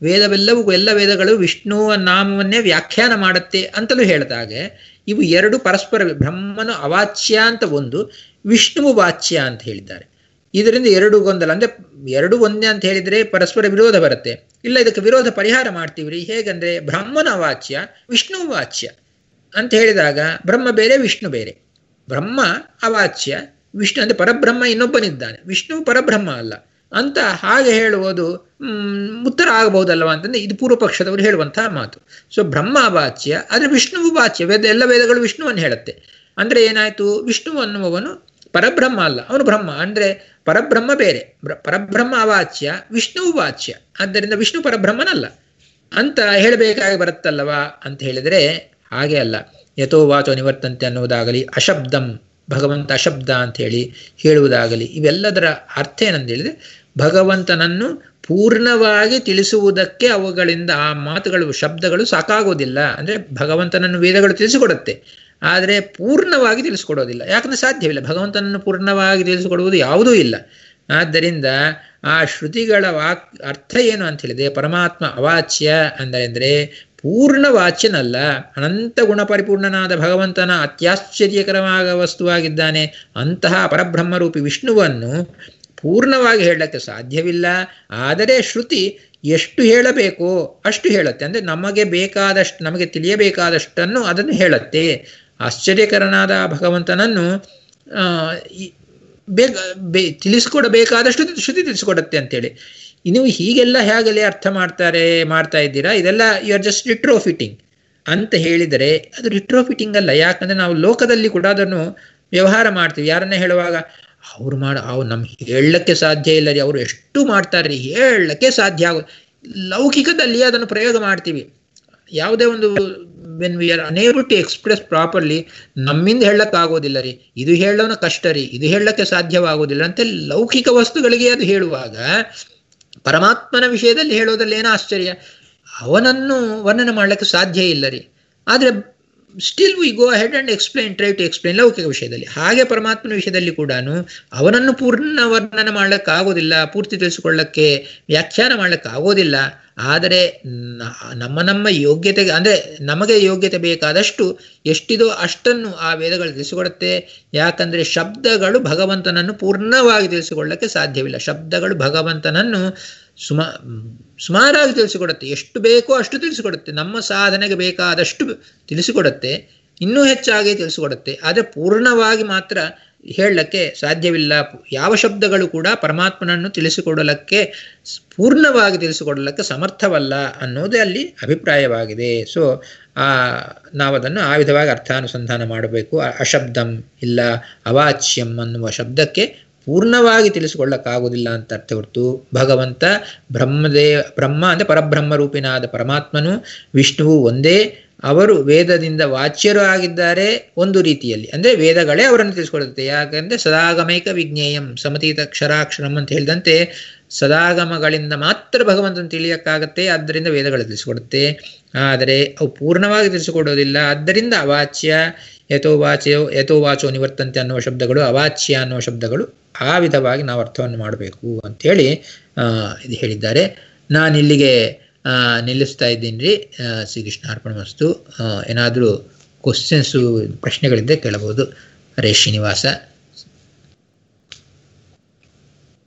ವೇದವೆಲ್ಲವೂ ಎಲ್ಲ ವೇದಗಳು ವಿಷ್ಣುವ ನಾಮವನ್ನೇ ವ್ಯಾಖ್ಯಾನ ಮಾಡುತ್ತೆ ಅಂತಲೂ ಹೇಳಿದಾಗೆ ಇವು ಎರಡು ಪರಸ್ಪರ, ಬ್ರಹ್ಮನು ಅವಾಚ್ಯ ಅಂತ ಒಂದು, ವಿಷ್ಣುವು ವಾಚ್ಯ ಅಂತ ಹೇಳಿದ್ದಾರೆ. ಇದರಿಂದ ಎರಡು ಗೊಂದಲ, ಅಂದರೆ ಎರಡು ಒಂದೇ ಅಂತ ಹೇಳಿದರೆ ಪರಸ್ಪರ ವಿರೋಧ ಬರುತ್ತೆ. ಇಲ್ಲ, ಇದಕ್ಕೆ ವಿರೋಧ ಪರಿಹಾರ ಮಾಡ್ತೀವ್ರಿ. ಹೇಗಂದರೆ ಬ್ರಹ್ಮನ ಅವಾಚ್ಯ, ವಿಷ್ಣುವು ವಾಚ್ಯ ಅಂತ ಹೇಳಿದಾಗ ಬ್ರಹ್ಮ ಬೇರೆ ವಿಷ್ಣು ಬೇರೆ. ಬ್ರಹ್ಮ ಅವಾಚ್ಯ, ವಿಷ್ಣು ಅಂದರೆ ಪರಬ್ರಹ್ಮ ಇನ್ನೊಬ್ಬನಿದ್ದಾನೆ, ವಿಷ್ಣು ಪರಬ್ರಹ್ಮ ಅಲ್ಲ ಅಂತ ಹಾಗೆ ಹೇಳುವುದು ಉತ್ತರ ಆಗಬಹುದಲ್ವ ಅಂತಂದ್ರೆ ಇದು ಪೂರ್ವ ಪಕ್ಷದವರು ಹೇಳುವಂತಹ ಮಾತು. ಸೊ ಬ್ರಹ್ಮ ಅವಾಚ್ಯ, ಆದರೆ ವಿಷ್ಣುವು ವಾಚ್ಯ. ವೇದ ಎಲ್ಲ ವೇದಗಳು ವಿಷ್ಣುವನ್ನು ಹೇಳುತ್ತೆ. ಅಂದರೆ ಏನಾಯಿತು, ವಿಷ್ಣು ಅನ್ನುವವನು ಪರಬ್ರಹ್ಮ ಅಲ್ಲ, ಅವನು ಬ್ರಹ್ಮ. ಅಂದರೆ ಪರಬ್ರಹ್ಮ ಬೇರೆ, ಪರಬ್ರಹ್ಮ ಅವಾಚ್ಯ, ವಿಷ್ಣುವು ವಾಚ್ಯ. ಆದ್ದರಿಂದ ವಿಷ್ಣು ಪರಬ್ರಹ್ಮನಲ್ಲ ಅಂತ ಹೇಳಬೇಕಾಗಿ ಬರುತ್ತಲ್ಲವಾ ಅಂತ ಹೇಳಿದರೆ ಹಾಗೆ ಅಲ್ಲ. ಯಥೋ ವಾಚೋ ನಿವರ್ತಂತೆ ಅನ್ನುವುದಾಗಲಿ, ಅಶಬ್ದಂ ಭಗವಂತ ಅಶಬ್ದ ಅಂತ ಹೇಳಿ ಹೇಳುವುದಾಗಲಿ, ಇವೆಲ್ಲದರ ಅರ್ಥ ಏನಂತ ಹೇಳಿದರೆ ಭಗವಂತನನ್ನು ಪೂರ್ಣವಾಗಿ ತಿಳಿಸುವುದಕ್ಕೆ ಅವುಗಳಿಂದ ಆ ಮಾತುಗಳು ಶಬ್ದಗಳು ಸಾಕಾಗೋದಿಲ್ಲ. ಅಂದರೆ ಭಗವಂತನನ್ನು ವೇದಗಳು ತಿಳಿಸಿಕೊಡುತ್ತೆ, ಆದರೆ ಪೂರ್ಣವಾಗಿ ತಿಳಿಸಿಕೊಡೋದಿಲ್ಲ. ಯಾಕಂದರೆ ಸಾಧ್ಯವಿಲ್ಲ, ಭಗವಂತನನ್ನು ಪೂರ್ಣವಾಗಿ ತಿಳಿಸಿಕೊಡುವುದು ಯಾವುದೂ ಇಲ್ಲ. ಆದ್ದರಿಂದ ಆ ಶ್ರುತಿಗಳ ವಾಕ್ ಅರ್ಥ ಏನು ಅಂತ ಹೇಳಿದೆ, ಪರಮಾತ್ಮ ಅವಾಚ್ಯ ಅಂದರೆ ಪೂರ್ಣ ವಾಚ್ಯನಲ್ಲ, ಅನಂತ ಗುಣ ಪರಿಪೂರ್ಣನಾದ ಭಗವಂತನ ಅತ್ಯಾಶ್ಚರ್ಯಕರವಾದ ವಸ್ತುವಾಗಿದ್ದಾನೆ. ಅಂತಹ ಪರಬ್ರಹ್ಮರೂಪಿ ವಿಷ್ಣುವನ್ನು ಪೂರ್ಣವಾಗಿ ಹೇಳಕ್ಕೆ ಸಾಧ್ಯವಿಲ್ಲ. ಆದರೆ ಶ್ರುತಿ ಎಷ್ಟು ಹೇಳಬೇಕೋ ಅಷ್ಟು ಹೇಳುತ್ತೆ. ಅಂದರೆ ನಮಗೆ ಬೇಕಾದಷ್ಟು, ನಮಗೆ ತಿಳಿಯಬೇಕಾದಷ್ಟನ್ನು ಅದನ್ನು ಹೇಳುತ್ತೆ. ಆಶ್ಚರ್ಯಕರನಾದ ಭಗವಂತನನ್ನು ಬೇಗ ಬೇ ತಿಳಿಸ್ಕೊಡಬೇಕಾದಷ್ಟು ಶ್ರುತಿ ತಿಳಿಸ್ಕೊಡುತ್ತೆ ಅಂತೇಳಿ. ನೀವು ಹೀಗೆಲ್ಲ ಹೇಗೆಲ್ಲ ಅರ್ಥ ಮಾಡ್ತಾರೆ ಮಾಡ್ತಾ ಇದ್ದೀರಾ, ಇದೆಲ್ಲ ಯು ಆರ್ ಜಸ್ಟ್ ರಿಟ್ರೋಫಿಟಿಂಗ್ ಅಂತ ಹೇಳಿದರೆ ಅದು ರಿಟ್ರೋಫಿಟಿಂಗ್ ಅಲ್ಲ. ಯಾಕಂದರೆ ನಾವು ಲೋಕದಲ್ಲಿ ಕೂಡ ಅದನ್ನು ವ್ಯವಹಾರ ಮಾಡ್ತೀವಿ. ಯಾರನ್ನೇ ಹೇಳುವಾಗ ಅವ್ರು ಮಾಡ ಅವ್ರು ನಮ್ಗೆ ಹೇಳಕ್ಕೆ ಸಾಧ್ಯ ಇಲ್ಲ ರೀ, ಅವರು ಎಷ್ಟು ಮಾಡ್ತಾರೆ ರೀ, ಹೇಳಕ್ಕೆ ಸಾಧ್ಯ ಆಗೋ ಲೌಕಿಕದಲ್ಲಿ ಅದನ್ನು ಪ್ರಯೋಗ ಮಾಡ್ತೀವಿ. ಯಾವುದೇ ಒಂದು when we are unable to express properly, ನಮ್ಮಿಂದ ಹೇಳಕ್ಕಾಗೋದಿಲ್ಲ ರೀ, ಇದು ಹೇಳೋನ ಕಷ್ಟ ರೀ, ಇದು ಹೇಳಕ್ಕೆ ಸಾಧ್ಯವಾಗೋದಿಲ್ಲ ಅಂತ ಲೌಕಿಕ ವಸ್ತುಗಳಿಗೆ ಅದು ಹೇಳುವಾಗ ಪರಮಾತ್ಮನ ವಿಷಯದಲ್ಲಿ ಹೇಳೋದ್ರಲ್ಲಿ ಏನೋ ಆಶ್ಚರ್ಯ, ಅವನನ್ನು ವರ್ಣನೆ ಮಾಡಲಿಕ್ಕೆ ಸಾಧ್ಯ ಇಲ್ಲ ರೀ. ಆದರೆ still we go ahead and explain, try to explain ಲೌಕಿಕ ವಿಷಯದಲ್ಲಿ. ಹಾಗೆ ಪರಮಾತ್ಮನ ವಿಷಯದಲ್ಲಿ ಕೂಡ ಅವನನ್ನು ಪೂರ್ಣ ವರ್ಣನೆ ಮಾಡಲಿಕ್ಕಾಗೋದಿಲ್ಲ, ಪೂರ್ತಿ ತಿಳಿಸಿಕೊಳ್ಳಕ್ಕೆ ವ್ಯಾಖ್ಯಾನ ಮಾಡಲಿಕ್ಕಾಗೋದಿಲ್ಲ. ಆದರೆ ನಮ್ಮ ನಮ್ಮ ಯೋಗ್ಯತೆಗೆ, ಅಂದರೆ ನಮಗೆ ಯೋಗ್ಯತೆ ಬೇಕಾದಷ್ಟು ಎಷ್ಟಿದೋ ಅಷ್ಟನ್ನು ಆ ವೇದಗಳು ತಿಳಿಸಿಕೊಡುತ್ತೆ. ಯಾಕಂದರೆ ಶಬ್ದಗಳು ಭಗವಂತನನ್ನು ಪೂರ್ಣವಾಗಿ ತಿಳಿಸಿಕೊಳ್ಳಕ್ಕೆ ಸಾಧ್ಯವಿಲ್ಲ. ಶಬ್ದಗಳು ಭಗವಂತನನ್ನು ಸುಮ ಸುಮಾರಾಗಿ ತಿಳಿಸಿಕೊಡುತ್ತೆ, ಎಷ್ಟು ಬೇಕೋ ಅಷ್ಟು ತಿಳಿಸಿಕೊಡುತ್ತೆ. ನಮ್ಮ ಸಾಧನೆಗೆ ಬೇಕಾದಷ್ಟು ತಿಳಿಸಿಕೊಡುತ್ತೆ, ಇನ್ನೂ ಹೆಚ್ಚಾಗಿ ತಿಳಿಸಿಕೊಡುತ್ತೆ. ಆದರೆ ಪೂರ್ಣವಾಗಿ ಮಾತ್ರ ಹೇಳಲಿಕ್ಕೆ ಸಾಧ್ಯವಿಲ್ಲ. ಯಾವ ಶಬ್ದಗಳು ಕೂಡ ಪರಮಾತ್ಮನನ್ನು ತಿಳಿಸಿಕೊಡಲಿಕ್ಕೆ, ಪೂರ್ಣವಾಗಿ ತಿಳಿಸಿಕೊಡಲಿಕ್ಕೆ ಸಮರ್ಥವಲ್ಲ ಅನ್ನೋದೇ ಅಲ್ಲಿ ಅಭಿಪ್ರಾಯವಾಗಿದೆ. ಸೊ ಆ ನಾವದನ್ನು ಆ ವಿಧವಾಗಿ ಅರ್ಥಾನುಸಂಧಾನ ಮಾಡಬೇಕು. ಅಶಬ್ದಂ ಇಲ್ಲ ಅವಾಚ್ಯಂ ಅನ್ನುವ ಶಬ್ದಕ್ಕೆ ಪೂರ್ಣವಾಗಿ ತಿಳಿಸಿಕೊಳ್ಳಕ್ಕಾಗುವುದಿಲ್ಲ ಅಂತ ಅರ್ಥ ಹೊರತು ಭಗವಂತ ಬ್ರಹ್ಮದೇ ಬ್ರಹ್ಮ ಅಂದರೆ ಪರಬ್ರಹ್ಮ ರೂಪಿನಾದ ಪರಮಾತ್ಮನು ವಿಷ್ಣುವು ಒಂದೇ. ಅವರು ವೇದದಿಂದ ವಾಚ್ಯರು ಆಗಿದ್ದಾರೆ ಒಂದು ರೀತಿಯಲ್ಲಿ, ಅಂದರೆ ವೇದಗಳೇ ಅವರನ್ನು ತಿಳಿಸ್ಕೊಡುತ್ತೆ. ಯಾಕಂದರೆ ಸದಾಗಮೈಕ ವಿಜ್ಞೇಯಂ ಸಮತೀತ ಅಕ್ಷರಾಕ್ಷರಂ ಅಂತ ಹೇಳಿದಂತೆ ಸದಾಗಮಗಳಿಂದ ಮಾತ್ರ ಭಗವಂತನ ತಿಳಿಯಕ್ಕಾಗತ್ತೆ. ಆದ್ದರಿಂದ ವೇದಗಳು ತಿಳಿಸಿಕೊಡುತ್ತೆ, ಆದರೆ ಅವು ಪೂರ್ಣವಾಗಿ ತಿಳಿಸಿಕೊಡೋದಿಲ್ಲ. ಆದ್ದರಿಂದ ಅವಾಚ್ಯ, ಯಥೋ ವಾಚ್ಯೋ ಯಥೋ ವಾಚೋ ನಿವರ್ತಂತೆ ಅನ್ನುವ ಶಬ್ದಗಳು, ಅವಾಚ್ಯ ಅನ್ನುವ ಶಬ್ದಗಳು ಆ ವಿಧವಾಗಿ ನಾವು ಅರ್ಥವನ್ನು ಮಾಡಬೇಕು ಅಂಥೇಳಿ ಇದು ಹೇಳಿದ್ದಾರೆ. ನಾನಿಲ್ಲಿಗೆ ನಿಲ್ಲಿಸ್ತಾ ಇದ್ದೀನಿ ರೀ. ಶ್ರೀಕೃಷ್ಣ ಅರ್ಪಣಮಸ್ತು. ಏನಾದರೂ ಕ್ವಶನ್ಸು ಪ್ರಶ್ನೆಗಳಿದ್ದರೆ ಕೇಳಬಹುದು. ಹರೇ ಶ್ರೀನಿವಾಸ.